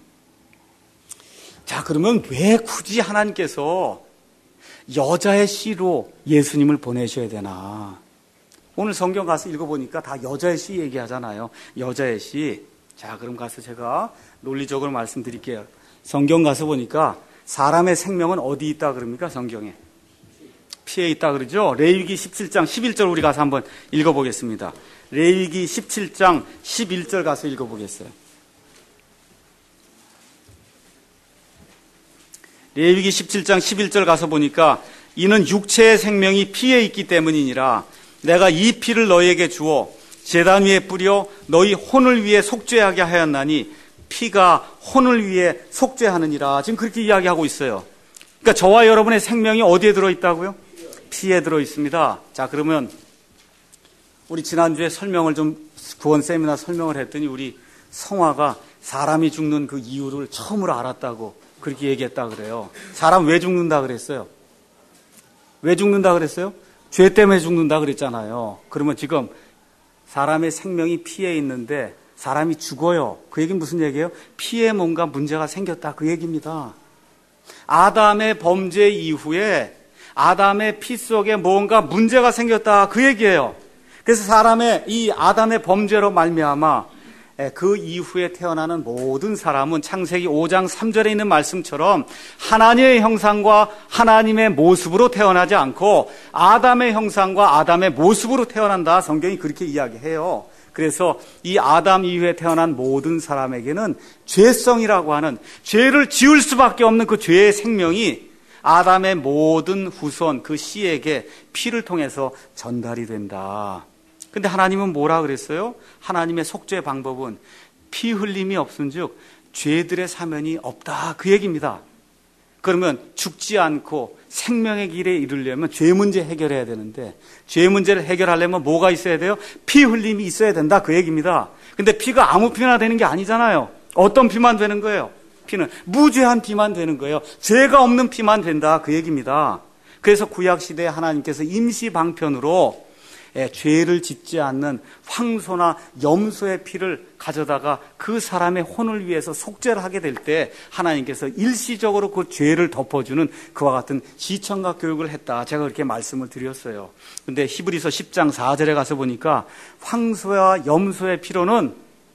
자, 그러면 왜 굳이 하나님께서 여자의 씨로 예수님을 보내셔야 되나? 오늘 성경 가서 읽어보니까 다 여자의 씨 얘기하잖아요. 여자의 씨. 자, 그럼 가서 제가 논리적으로 말씀드릴게요. 성경 가서 보니까 사람의 생명은 어디 있다 그럽니까? 성경에. 피에 있다 그러죠? 레위기 17장 11절 우리 가서 한번 읽어보겠습니다. 레위기 17장 11절 가서 읽어보겠어요. 레위기 17장 11절 가서 보니까 이는 육체의 생명이 피에 있기 때문이니라. 내가 이 피를 너희에게 주어 제단 위에 뿌려 너희 혼을 위해 속죄하게 하였나니 피가 혼을 위해 속죄하느니라. 지금 그렇게 이야기하고 있어요. 그러니까 저와 여러분의 생명이 어디에 들어있다고요? 피에 들어있습니다. 자, 그러면 우리 지난주에 설명을 좀 구원 세미나 설명을 했더니 우리 성화가 사람이 죽는 그 이유를 처음으로 알았다고 그렇게 얘기했다 그래요. 사람 왜 죽는다 그랬어요? 왜 죽는다 그랬어요? 죄 때문에 죽는다 그랬잖아요. 그러면 지금 사람의 생명이 피에 있는데 사람이 죽어요. 그 얘기는 무슨 얘기예요? 피에 뭔가 문제가 생겼다 그 얘기입니다. 아담의 범죄 이후에 아담의 피 속에 뭔가 문제가 생겼다 그 얘기예요. 그래서 사람의 이 아담의 범죄로 말미암아 그 이후에 태어나는 모든 사람은 창세기 5장 3절에 있는 말씀처럼 하나님의 형상과 하나님의 모습으로 태어나지 않고 아담의 형상과 아담의 모습으로 태어난다. 성경이 그렇게 이야기해요. 그래서 이 아담 이후에 태어난 모든 사람에게는 죄성이라고 하는 죄를 지을 수밖에 없는 그 죄의 생명이 아담의 모든 후손 그 씨에게 피를 통해서 전달이 된다. 근데 하나님은 뭐라 그랬어요? 하나님의 속죄 방법은 피 흘림이 없은즉 죄들의 사면이 없다 그 얘기입니다. 그러면 죽지 않고 생명의 길에 이르려면 죄 문제 해결해야 되는데, 죄 문제를 해결하려면 뭐가 있어야 돼요? 피 흘림이 있어야 된다, 그 얘기입니다. 근데 피가 아무 피나 되는 게 아니잖아요. 어떤 피만 되는 거예요? 피는 무죄한 피만 되는 거예요. 죄가 없는 피만 된다, 그 얘기입니다. 그래서 구약시대에 하나님께서 임시 방편으로 죄를 짓지 않는 황소나 염소의 피를 가져다가 그 사람의 혼을 위해서 속죄를 하게 될 때 하나님께서 일시적으로 그 죄를 덮어주는 그와 같은 시청각 교육을 했다. 제가 그렇게 말씀을 드렸어요. 근데 히브리서 10장 4절에 가서 보니까 황소와 염소의 피로는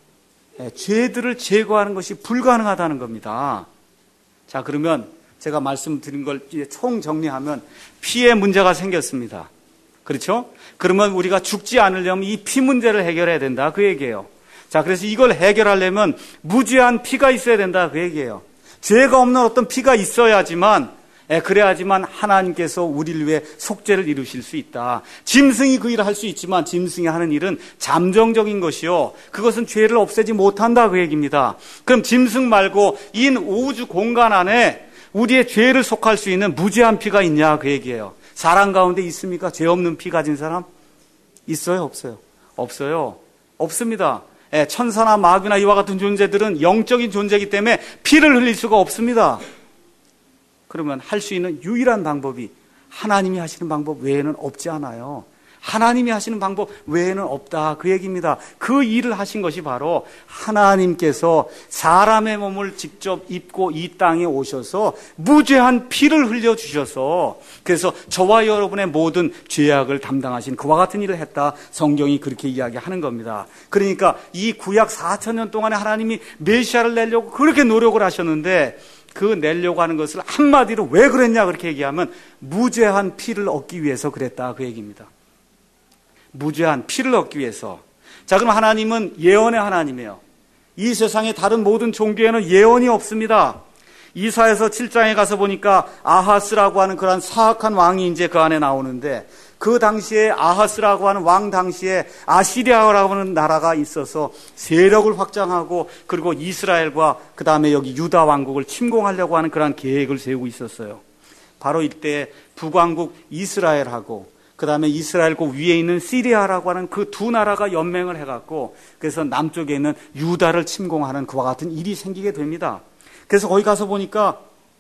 죄들을 제거하는 것이 불가능하다는 겁니다. 자, 그러면 제가 말씀드린 걸 총 정리하면 피의 문제가 생겼습니다. 그렇죠? 그러면 우리가 죽지 않으려면 이 피 문제를 해결해야 된다, 그 얘기예요. 자, 그래서 이걸 해결하려면 무죄한 피가 있어야 된다, 그 얘기예요. 죄가 없는 어떤 피가 있어야지만, 그래야지만 하나님께서 우리를 위해 속죄를 이루실 수 있다. 짐승이 그 일을 할 수 있지만 짐승이 하는 일은 잠정적인 것이요, 그것은 죄를 없애지 못한다, 그 얘기입니다. 그럼 짐승 말고 이 우주 공간 안에 우리의 죄를 속할 수 있는 무죄한 피가 있냐, 그 얘기예요. 사람 가운데 있습니까? 죄 없는 피 가진 사람? 있어요? 없어요? 없어요. 없습니다. 천사나 마귀나 이와 같은 존재들은 영적인 존재이기 때문에 피를 흘릴 수가 없습니다. 그러면 할 수 있는 유일한 방법이 하나님이 하시는 방법 외에는 없지 않아요. 하나님이 하시는 방법 외에는 없다, 그 얘기입니다. 그 일을 하신 것이 바로 하나님께서 사람의 몸을 직접 입고 이 땅에 오셔서 무죄한 피를 흘려주셔서, 그래서 저와 여러분의 모든 죄악을 담당하신 그와 같은 일을 했다, 성경이 그렇게 이야기하는 겁니다. 그러니까 이 구약 4,000년 동안에 하나님이 메시아를 내려고 그렇게 노력을 하셨는데, 그 내려고 하는 것을 한마디로 왜 그랬냐 그렇게 얘기하면 무죄한 피를 얻기 위해서 그랬다, 그 얘기입니다. 무죄한 피를 얻기 위해서. 자, 그럼 하나님은 예언의 하나님이에요. 이 세상의 다른 모든 종교에는 예언이 없습니다. 이사야서 7장에 가서 보니까 아하스라고 하는 그런 사악한 왕이 이제 그 안에 나오는데, 그 당시에 아하스라고 하는 왕 당시에 아시리아라고 하는 나라가 있어서 세력을 확장하고, 그리고 이스라엘과 그 다음에 여기 유다 왕국을 침공하려고 하는 그런 계획을 세우고 있었어요. 바로 이때 북왕국 이스라엘하고 그 다음에 이스라엘국 위에 있는 시리아라고 하는 그 두 나라가 연맹을 해갖고, 그래서 남쪽에 있는 유다를 침공하는 그와 같은 일이 생기게 됩니다. 그래서 거기 가서 보니까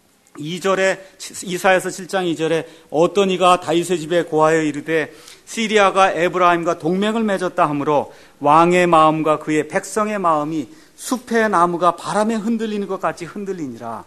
2절에, 이사야서 7장 2절에 어떤 이가 다윗의 집에 고하여 이르되 시리아가 에브라임과 동맹을 맺었다 하므로 왕의 마음과 그의 백성의 마음이 숲의 나무가 바람에 흔들리는 것 같이 흔들리니라.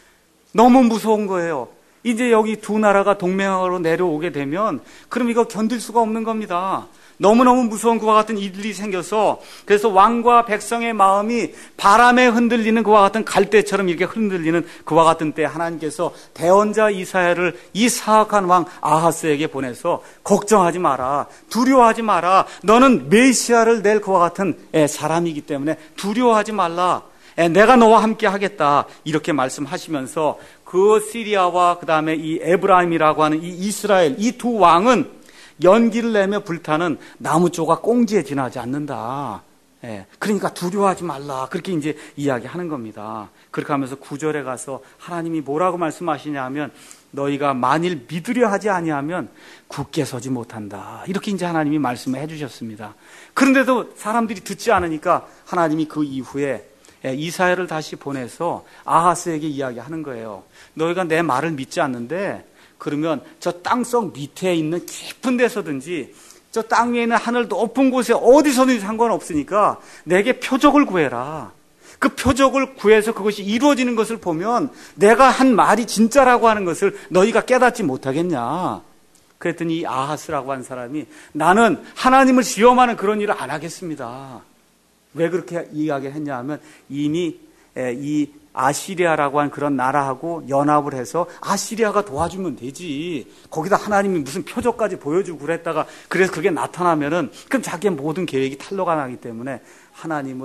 너무 무서운 거예요. 이제 여기 두 나라가 동맹으로 내려오게 되면 그럼 이거 견딜 수가 없는 겁니다. 너무너무 무서운 그와 같은 일이 생겨서, 그래서 왕과 백성의 마음이 바람에 흔들리는 그와 같은 갈대처럼 이렇게 흔들리는 그와 같은 때 하나님께서 대언자 이사야를 이 사악한 왕 아하스에게 보내서 걱정하지 마라, 두려워하지 마라, 너는 메시아를 낼 그와 같은 사람이기 때문에 두려워하지 말라, 내가 너와 함께 하겠다, 이렇게 말씀하시면서 그 시리아와 그 다음에 이 에브라임이라고 하는 이 이스라엘, 이 두 왕은 연기를 내며 불타는 나무 조각 꽁지에 지나지 않는다. 그러니까 두려워하지 말라, 그렇게 이제 이야기하는 겁니다. 그렇게 하면서 9절에 가서 하나님이 뭐라고 말씀하시냐 하면 너희가 만일 믿으려 하지 아니하면 굳게 서지 못한다, 이렇게 이제 하나님이 말씀을 해주셨습니다. 그런데도 사람들이 듣지 않으니까 하나님이 그 이후에 이사야를 다시 보내서 아하스에게 이야기하는 거예요. 너희가 내 말을 믿지 않는데 그러면 저 땅속 밑에 있는 깊은 데서든지 저 땅 위에 있는 하늘 높은 곳에 어디서든지 상관없으니까 내게 표적을 구해라. 그 표적을 구해서 그것이 이루어지는 것을 보면 내가 한 말이 진짜라고 하는 것을 너희가 깨닫지 못하겠냐. 그랬더니 이 아하스라고 한 사람이 나는 하나님을 시험하는 그런 일을 안 하겠습니다. 왜 그렇게 이야기를 했냐 하면 이미 이 아시리아라고 한 그런 나라하고 연합을 해서 아시리아가 도와주면 되지, 거기다 하나님이 무슨 표적까지 보여주고 그랬다가 그래서 그게 나타나면은 그럼 자기의 모든 계획이 탄로가 나기 때문에 하나님을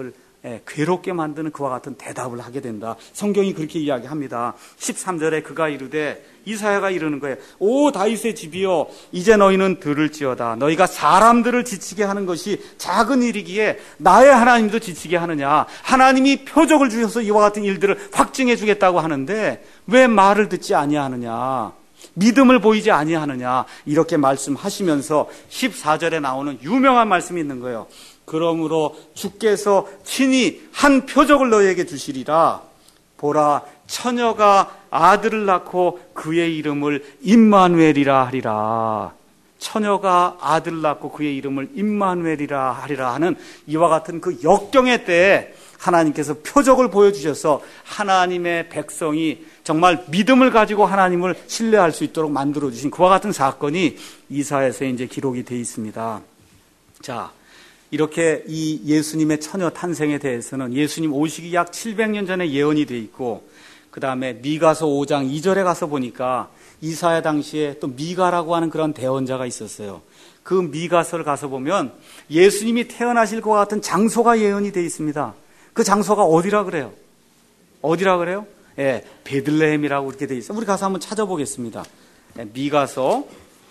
괴롭게 만드는 그와 같은 대답을 하게 된다. 성경이 그렇게 이야기합니다. 13절에 그가 이르되, 이사야가 이르는 거예요. 오 다윗의 집이여, 이제 너희는 들을지어다. 너희가 사람들을 지치게 하는 것이 작은 일이기에 나의 하나님도 지치게 하느냐. 하나님이 표적을 주셔서 이와 같은 일들을 확증해 주겠다고 하는데 왜 말을 듣지 아니하느냐, 믿음을 보이지 아니하느냐, 이렇게 말씀하시면서 14절에 나오는 유명한 말씀이 있는 거예요. 그러므로 주께서 친히 한 표적을 너희에게 주시리라. 보라, 처녀가 아들을 낳고 그의 이름을 임마누엘이라 하리라. 처녀가 아들을 낳고 그의 이름을 임마누엘이라 하리라 하는 이와 같은 그 역경의 때에 하나님께서 표적을 보여주셔서 하나님의 백성이 정말 믿음을 가지고 하나님을 신뢰할 수 있도록 만들어주신 그와 같은 사건이 이사야서에 이제 기록이 되어 있습니다. 자, 이렇게 이 예수님의 처녀 탄생에 대해서는 예수님 오시기 약 700년 전에 예언이 되어 있고, 그 다음에 미가서 5장 2절에 가서 보니까 이사야 당시에 또 미가라고 하는 그런 대언자가 있었어요. 그 미가서를 가서 보면 예수님이 태어나실 것 같은 장소가 예언이 되어 있습니다. 그 장소가 어디라 그래요? 어디라 그래요? 예, 베들레헴이라고 이렇게 되어 있어요. 우리 가서 한번 찾아보겠습니다. 미가서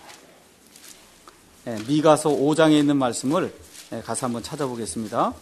5장에 있는 말씀을 가서 한번 찾아보겠습니다.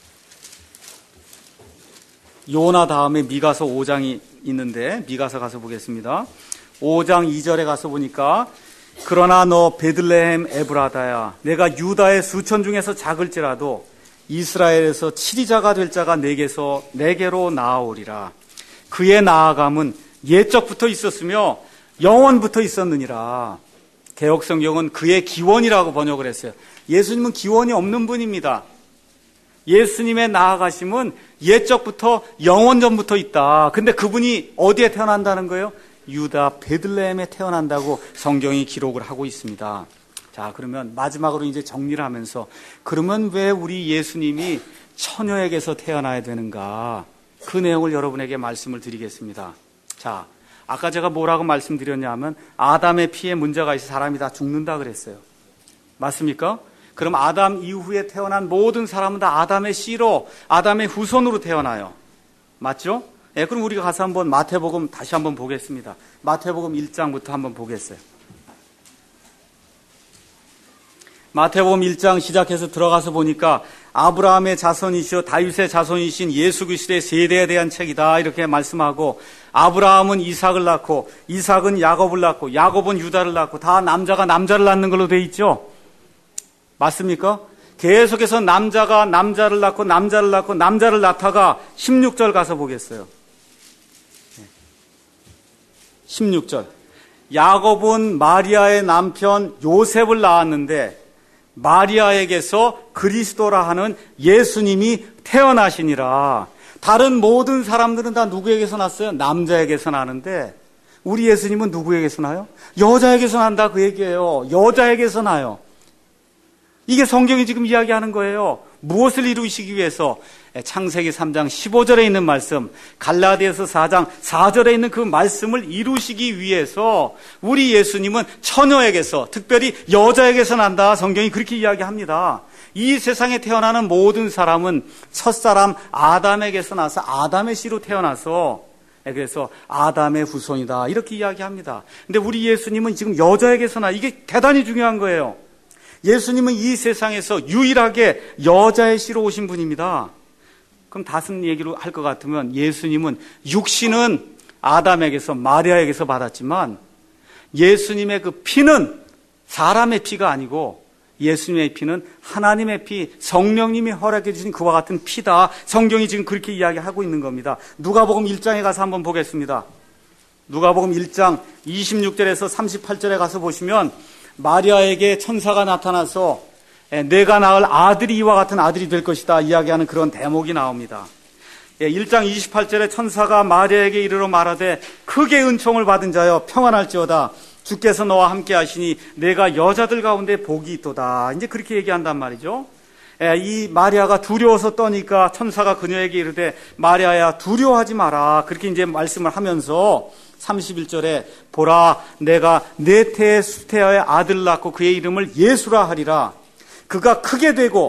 요나 다음에 미가서 5장이 있는데 미가서 가서 보겠습니다. 5장 2절에 가서 보니까 그러나 너 베들레헴 에브라다야, 내가 유다의 수천 중에서 작을지라도 이스라엘에서 치리자가 될 자가 내게로 나아오리라. 그의 나아감은 옛적부터 있었으며 영원부터 있었느니라. 개역성경은 그의 기원이라고 번역을 했어요. 예수님은 기원이 없는 분입니다. 예수님의 나아가심은 옛적부터 영원전부터 있다. 근데 그분이 어디에 태어난다는 거예요? 유다 베들레헴에 태어난다고 성경이 기록을 하고 있습니다. 자, 그러면 마지막으로 이제 정리를 하면서, 그러면 왜 우리 예수님이 처녀에게서 태어나야 되는가? 그 내용을 여러분에게 말씀을 드리겠습니다. 자, 아까 제가 뭐라고 말씀드렸냐면 아담의 피에 문제가 있어 사람이 다 죽는다 그랬어요. 맞습니까? 그럼 아담 이후에 태어난 모든 사람은 다 아담의 씨로, 아담의 후손으로 태어나요. 맞죠? 예, 그럼 우리가 가서 한번 마태복음 다시 한번 보겠습니다. 마태복음 1장부터 한번 보겠어요. 마태복음 1장 시작해서 들어가서 보니까 아브라함의 자손이시여 다윗의 자손이신 예수 그리스도의 세대에 대한 책이다 이렇게 말씀하고, 아브라함은 이삭을 낳고 이삭은 야곱을 낳고 야곱은 유다를 낳고, 다 남자가 남자를 낳는 걸로 돼 있죠. 맞습니까? 계속해서 남자가 남자를 낳고 남자를 낳고 남자를 낳다가 16절 가서 보겠어요. 16절. 야곱은 마리아의 남편 요셉을 낳았는데 마리아에게서 그리스도라 하는 예수님이 태어나시니라. 다른 모든 사람들은 다 누구에게서 났어요? 남자에게서 나는데 우리 예수님은 누구에게서 나요? 여자에게서 난다 그 얘기예요. 여자에게서 나요. 이게 성경이 지금 이야기하는 거예요. 무엇을 이루시기 위해서? 창세기 3장 15절에 있는 말씀, 갈라디아서 4장 4절에 있는 그 말씀을 이루시기 위해서 우리 예수님은 처녀에게서, 특별히 여자에게서 난다. 성경이 그렇게 이야기합니다. 이 세상에 태어나는 모든 사람은 첫사람 아담에게서 나서 아담의 씨로 태어나서, 그래서 아담의 후손이다 이렇게 이야기합니다. 근데 우리 예수님은 지금 여자에게서 나, 이게 대단히 중요한 거예요. 예수님은 이 세상에서 유일하게 여자의 씨로 오신 분입니다. 그럼 다른 얘기로 할 것 같으면 예수님은 육신은 아담에게서 마리아에게서 받았지만 예수님의 그 피는 사람의 피가 아니고 예수님의 피는 하나님의 피, 성령님이 허락해 주신 그와 같은 피다. 성경이 지금 그렇게 이야기하고 있는 겁니다. 누가복음 1장에 가서 한번 보겠습니다. 누가복음 1장 26절에서 38절에 가서 보시면 마리아에게 천사가 나타나서 내가 낳을 아들이 이와 같은 아들이 될 것이다 이야기하는 그런 대목이 나옵니다. 1장 28절에 천사가 마리아에게 이르러 말하되 크게 은총을 받은 자여 평안할지어다 주께서 너와 함께 하시니 내가 여자들 가운데 복이 있도다. 이제 그렇게 얘기한단 말이죠. 이 마리아가 두려워서 떠니까 천사가 그녀에게 이르되 마리아야 두려워하지 마라. 그렇게 이제 말씀을 하면서 31절에 보라 내가 네 태의 수태아의 아들을 낳고 그의 이름을 예수라 하리라. 그가 크게 되고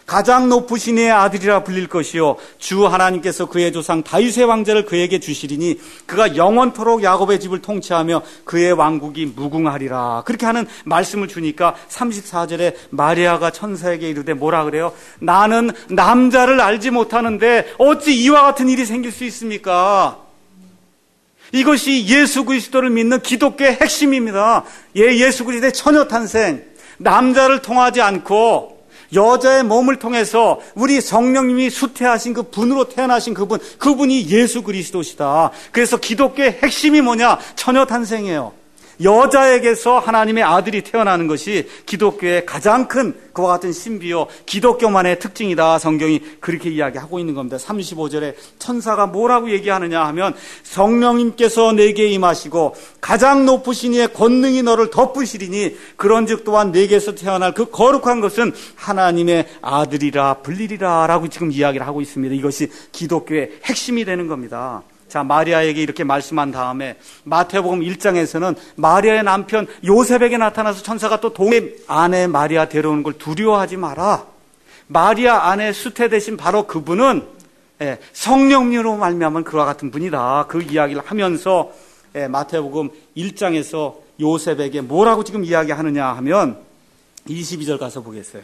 가장 높으신 이의 아들이라 불릴 것이요 주 하나님께서 그의 조상 다윗의 왕자를 그에게 주시리니 그가 영원토록 야곱의 집을 통치하며 그의 왕국이 무궁하리라. 그렇게 하는 말씀을 주니까 34절에 마리아가 천사에게 이르되 뭐라 그래요? 나는 남자를 알지 못하는데 어찌 이와 같은 일이 생길 수 있습니까? 이것이 예수 그리스도를 믿는 기독교의 핵심입니다. 예수 그리스도의 처녀탄생, 남자를 통하지 않고 여자의 몸을 통해서 우리 성령님이 수태하신 그 분으로 태어나신 그분이 예수 그리스도시다. 그래서 기독교의 핵심이 뭐냐? 처녀탄생이에요. 여자에게서 하나님의 아들이 태어나는 것이 기독교의 가장 큰 그와 같은 신비요 기독교만의 특징이다. 성경이 그렇게 이야기하고 있는 겁니다. 35절에 천사가 뭐라고 얘기하느냐 하면 성령님께서 내게 임하시고 가장 높으신 이의 권능이 너를 덮으시리니 그런즉 또한 내게서 태어날 그 거룩한 것은 하나님의 아들이라 불리리라 라고 지금 이야기를 하고 있습니다. 이것이 기독교의 핵심이 되는 겁니다. 자, 마리아에게 이렇게 말씀한 다음에 마태복음 1장에서는 마리아의 남편 요셉에게 나타나서 천사가 또 동의 아내 마리아 데려오는 걸 두려워하지 마라. 마리아 아내 수태되신 바로 그분은 성령님으로 말미암은 그와 같은 분이다. 그 이야기를 하면서 마태복음 1장에서 요셉에게 뭐라고 지금 이야기하느냐 하면 22절 가서 보겠어요.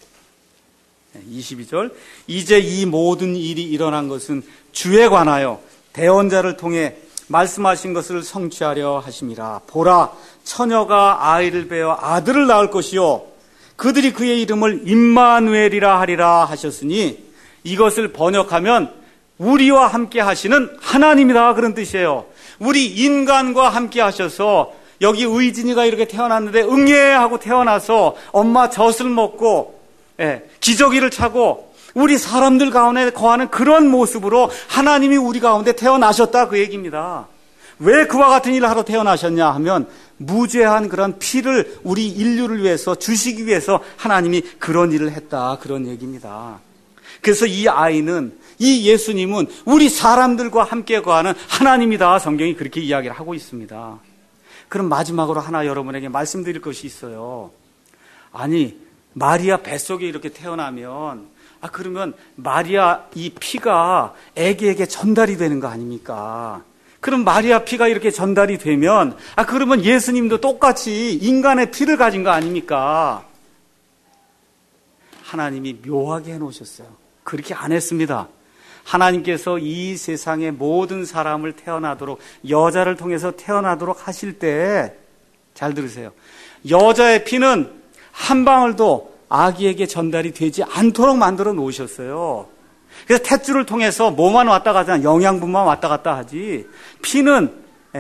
22절 이제 이 모든 일이 일어난 것은 주에 관하여 대언자를 통해 말씀하신 것을 성취하려 하심이라. 보라, 처녀가 아이를 베어 아들을 낳을 것이요 그들이 그의 이름을 임마누엘이라 하리라 하셨으니 이것을 번역하면 우리와 함께 하시는 하나님이다 그런 뜻이에요. 우리 인간과 함께 하셔서 여기 의진이가 이렇게 태어났는데 응애 하고 태어나서 엄마 젖을 먹고 기저귀를 차고 우리 사람들 가운데 거하는 그런 모습으로 하나님이 우리 가운데 태어나셨다 그 얘기입니다. 왜 그와 같은 일을 하러 태어나셨냐 하면 무죄한 그런 피를 우리 인류를 위해서 주시기 위해서 하나님이 그런 일을 했다 그런 얘기입니다. 그래서 이 아이는 이 예수님은 우리 사람들과 함께 거하는 하나님이다. 성경이 그렇게 이야기를 하고 있습니다. 그럼 마지막으로 하나 여러분에게 말씀드릴 것이 있어요. 아니 마리아 뱃속에 이렇게 태어나면 그러면 마리아 이 피가 아기에게 전달이 되는 거 아닙니까? 그럼 마리아 피가 이렇게 전달이 되면 그러면 예수님도 똑같이 인간의 피를 가진 거 아닙니까? 하나님이 묘하게 해놓으셨어요. 그렇게 안 했습니다. 하나님께서 이 세상의 모든 사람을 태어나도록 여자를 통해서 태어나도록 하실 때 잘 들으세요. 여자의 피는 한 방울도 아기에게 전달이 되지 않도록 만들어 놓으셨어요. 그래서 탯줄을 통해서 뭐만 왔다 가지 않아 영양분만 왔다 갔다 하지 피는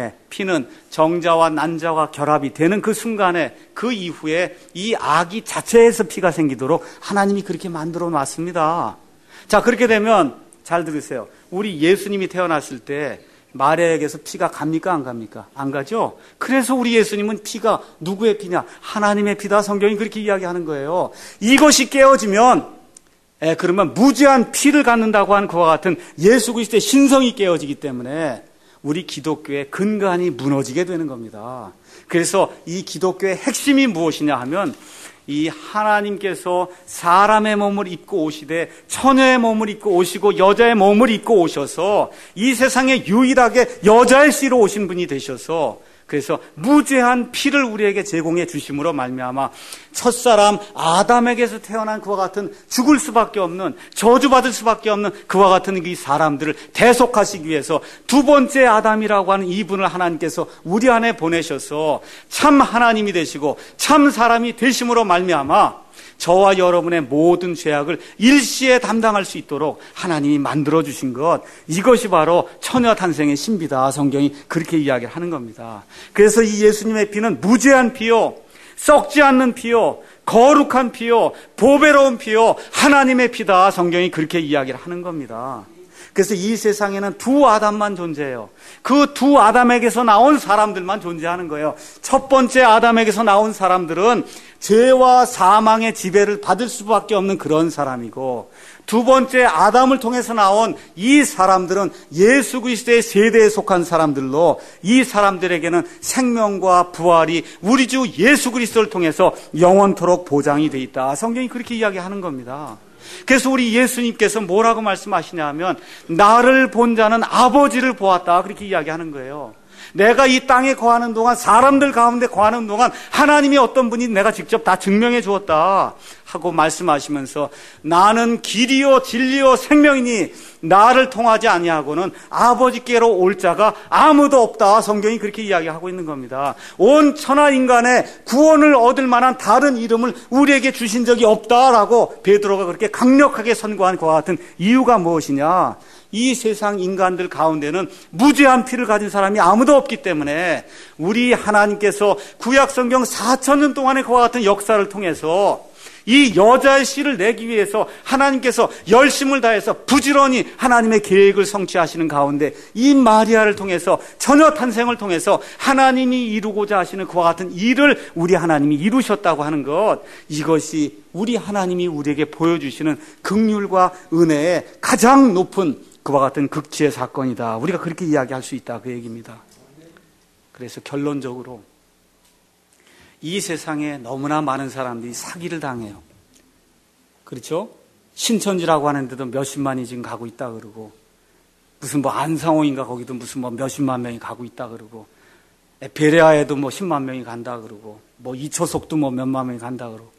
정자와 난자와 결합이 되는 그 순간에 그 이후에 이 아기 자체에서 피가 생기도록 하나님이 그렇게 만들어 놨습니다. 자, 그렇게 되면 잘 들으세요. 우리 예수님이 태어났을 때 마리아에게서 피가 갑니까 안 갑니까? 안 가죠? 그래서 우리 예수님은 피가 누구의 피냐? 하나님의 피다. 성경이 그렇게 이야기하는 거예요. 이것이 깨어지면 그러면 무죄한 피를 갖는다고 하는 그와 같은 예수 그리스도의 신성이 깨어지기 때문에 우리 기독교의 근간이 무너지게 되는 겁니다. 그래서 이 기독교의 핵심이 무엇이냐 하면 이 하나님께서 사람의 몸을 입고 오시되 처녀의 몸을 입고 오시고 여자의 몸을 입고 오셔서 이 세상에 유일하게 여자의 씨로 오신 분이 되셔서 그래서 무죄한 피를 우리에게 제공해 주심으로 말미암아 첫사람 아담에게서 태어난 그와 같은 죽을 수밖에 없는 저주받을 수밖에 없는 그와 같은 이 사람들을 대속하시기 위해서 두 번째 아담이라고 하는 이분을 하나님께서 우리 안에 보내셔서 참 하나님이 되시고 참 사람이 되심으로 말미암아 저와 여러분의 모든 죄악을 일시에 담당할 수 있도록 하나님이 만들어주신 것, 이것이 바로 처녀 탄생의 신비다. 성경이 그렇게 이야기를 하는 겁니다. 그래서 이 예수님의 피는 무죄한 피요, 썩지 않는 피요, 거룩한 피요, 보배로운 피요, 하나님의 피다. 성경이 그렇게 이야기를 하는 겁니다. 그래서 이 세상에는 두 아담만 존재해요. 그 두 아담에게서 나온 사람들만 존재하는 거예요. 첫 번째 아담에게서 나온 사람들은 죄와 사망의 지배를 받을 수밖에 없는 그런 사람이고, 두 번째 아담을 통해서 나온 이 사람들은 예수 그리스도의 세대에 속한 사람들로 이 사람들에게는 생명과 부활이 우리 주 예수 그리스도를 통해서 영원토록 보장이 돼 있다. 성경이 그렇게 이야기하는 겁니다. 그래서 우리 예수님께서 뭐라고 말씀하시냐 하면 나를 본 자는 아버지를 보았다 그렇게 이야기하는 거예요. 내가 이 땅에 거하는 동안 사람들 가운데 거하는 동안 하나님이 어떤 분이 내가 직접 다 증명해 주었다 하고 말씀하시면서 나는 길이요 진리요 생명이니 나를 통하지 아니하고는 아버지께로 올 자가 아무도 없다. 성경이 그렇게 이야기하고 있는 겁니다. 온 천하 인간의 구원을 얻을 만한 다른 이름을 우리에게 주신 적이 없다라고 베드로가 그렇게 강력하게 선고한 그와 같은 이유가 무엇이냐? 이 세상 인간들 가운데는 무죄한 피를 가진 사람이 아무도 없기 때문에 우리 하나님께서 구약성경 4,000년 동안의 그와 같은 역사를 통해서 이 여자의 씨를 내기 위해서 하나님께서 열심을 다해서 부지런히 하나님의 계획을 성취하시는 가운데 이 마리아를 통해서 처녀 탄생을 통해서 하나님이 이루고자 하시는 그와 같은 일을 우리 하나님이 이루셨다고 하는 것, 이것이 우리 하나님이 우리에게 보여주시는 긍휼과 은혜의 가장 높은 그와 같은 극치의 사건이다. 우리가 그렇게 이야기할 수 있다 그 얘기입니다. 그래서 결론적으로 이 세상에 너무나 많은 사람들이 사기를 당해요. 그렇죠? 신천지라고 하는데도 몇십만이 지금 가고 있다 그러고, 무슨 뭐 안상호인가 거기도 무슨 뭐 몇십만 명이 가고 있다 그러고, 베레아에도 뭐 10만 명이 간다 그러고, 뭐 이초석도 뭐 몇만 명이 간다 그러고.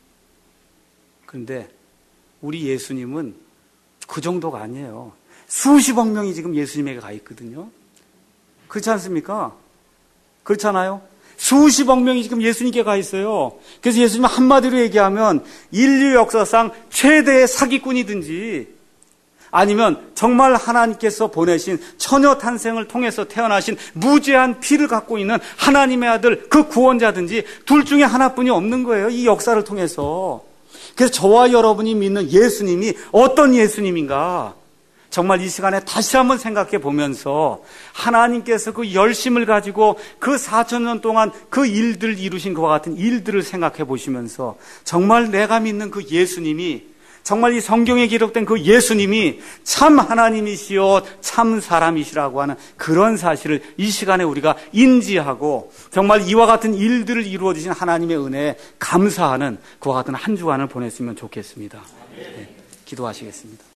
그런데 우리 예수님은 그 정도가 아니에요. 수십억 명이 지금 예수님에게 가 있거든요. 그렇지 않습니까? 그렇잖아요? 수십억 명이 지금 예수님께 가 있어요. 그래서 예수님은 한마디로 얘기하면 인류 역사상 최대의 사기꾼이든지 아니면 정말 하나님께서 보내신 처녀 탄생을 통해서 태어나신 무죄한 피를 갖고 있는 하나님의 아들 그 구원자든지 둘 중에 하나뿐이 없는 거예요. 이 역사를 통해서. 그래서 저와 여러분이 믿는 예수님이 어떤 예수님인가? 정말 이 시간에 다시 한번 생각해 보면서 하나님께서 그 열심을 가지고 그 4,000년 동안 그 일들을 이루신 그와 같은 일들을 생각해 보시면서 정말 내가 믿는 그 예수님이, 정말 이 성경에 기록된 그 예수님이 참 하나님이시요 참 사람이시라고 하는 그런 사실을 이 시간에 우리가 인지하고 정말 이와 같은 일들을 이루어 주신 하나님의 은혜에 감사하는 그와 같은 한 주간을 보냈으면 좋겠습니다. 네, 기도하시겠습니다.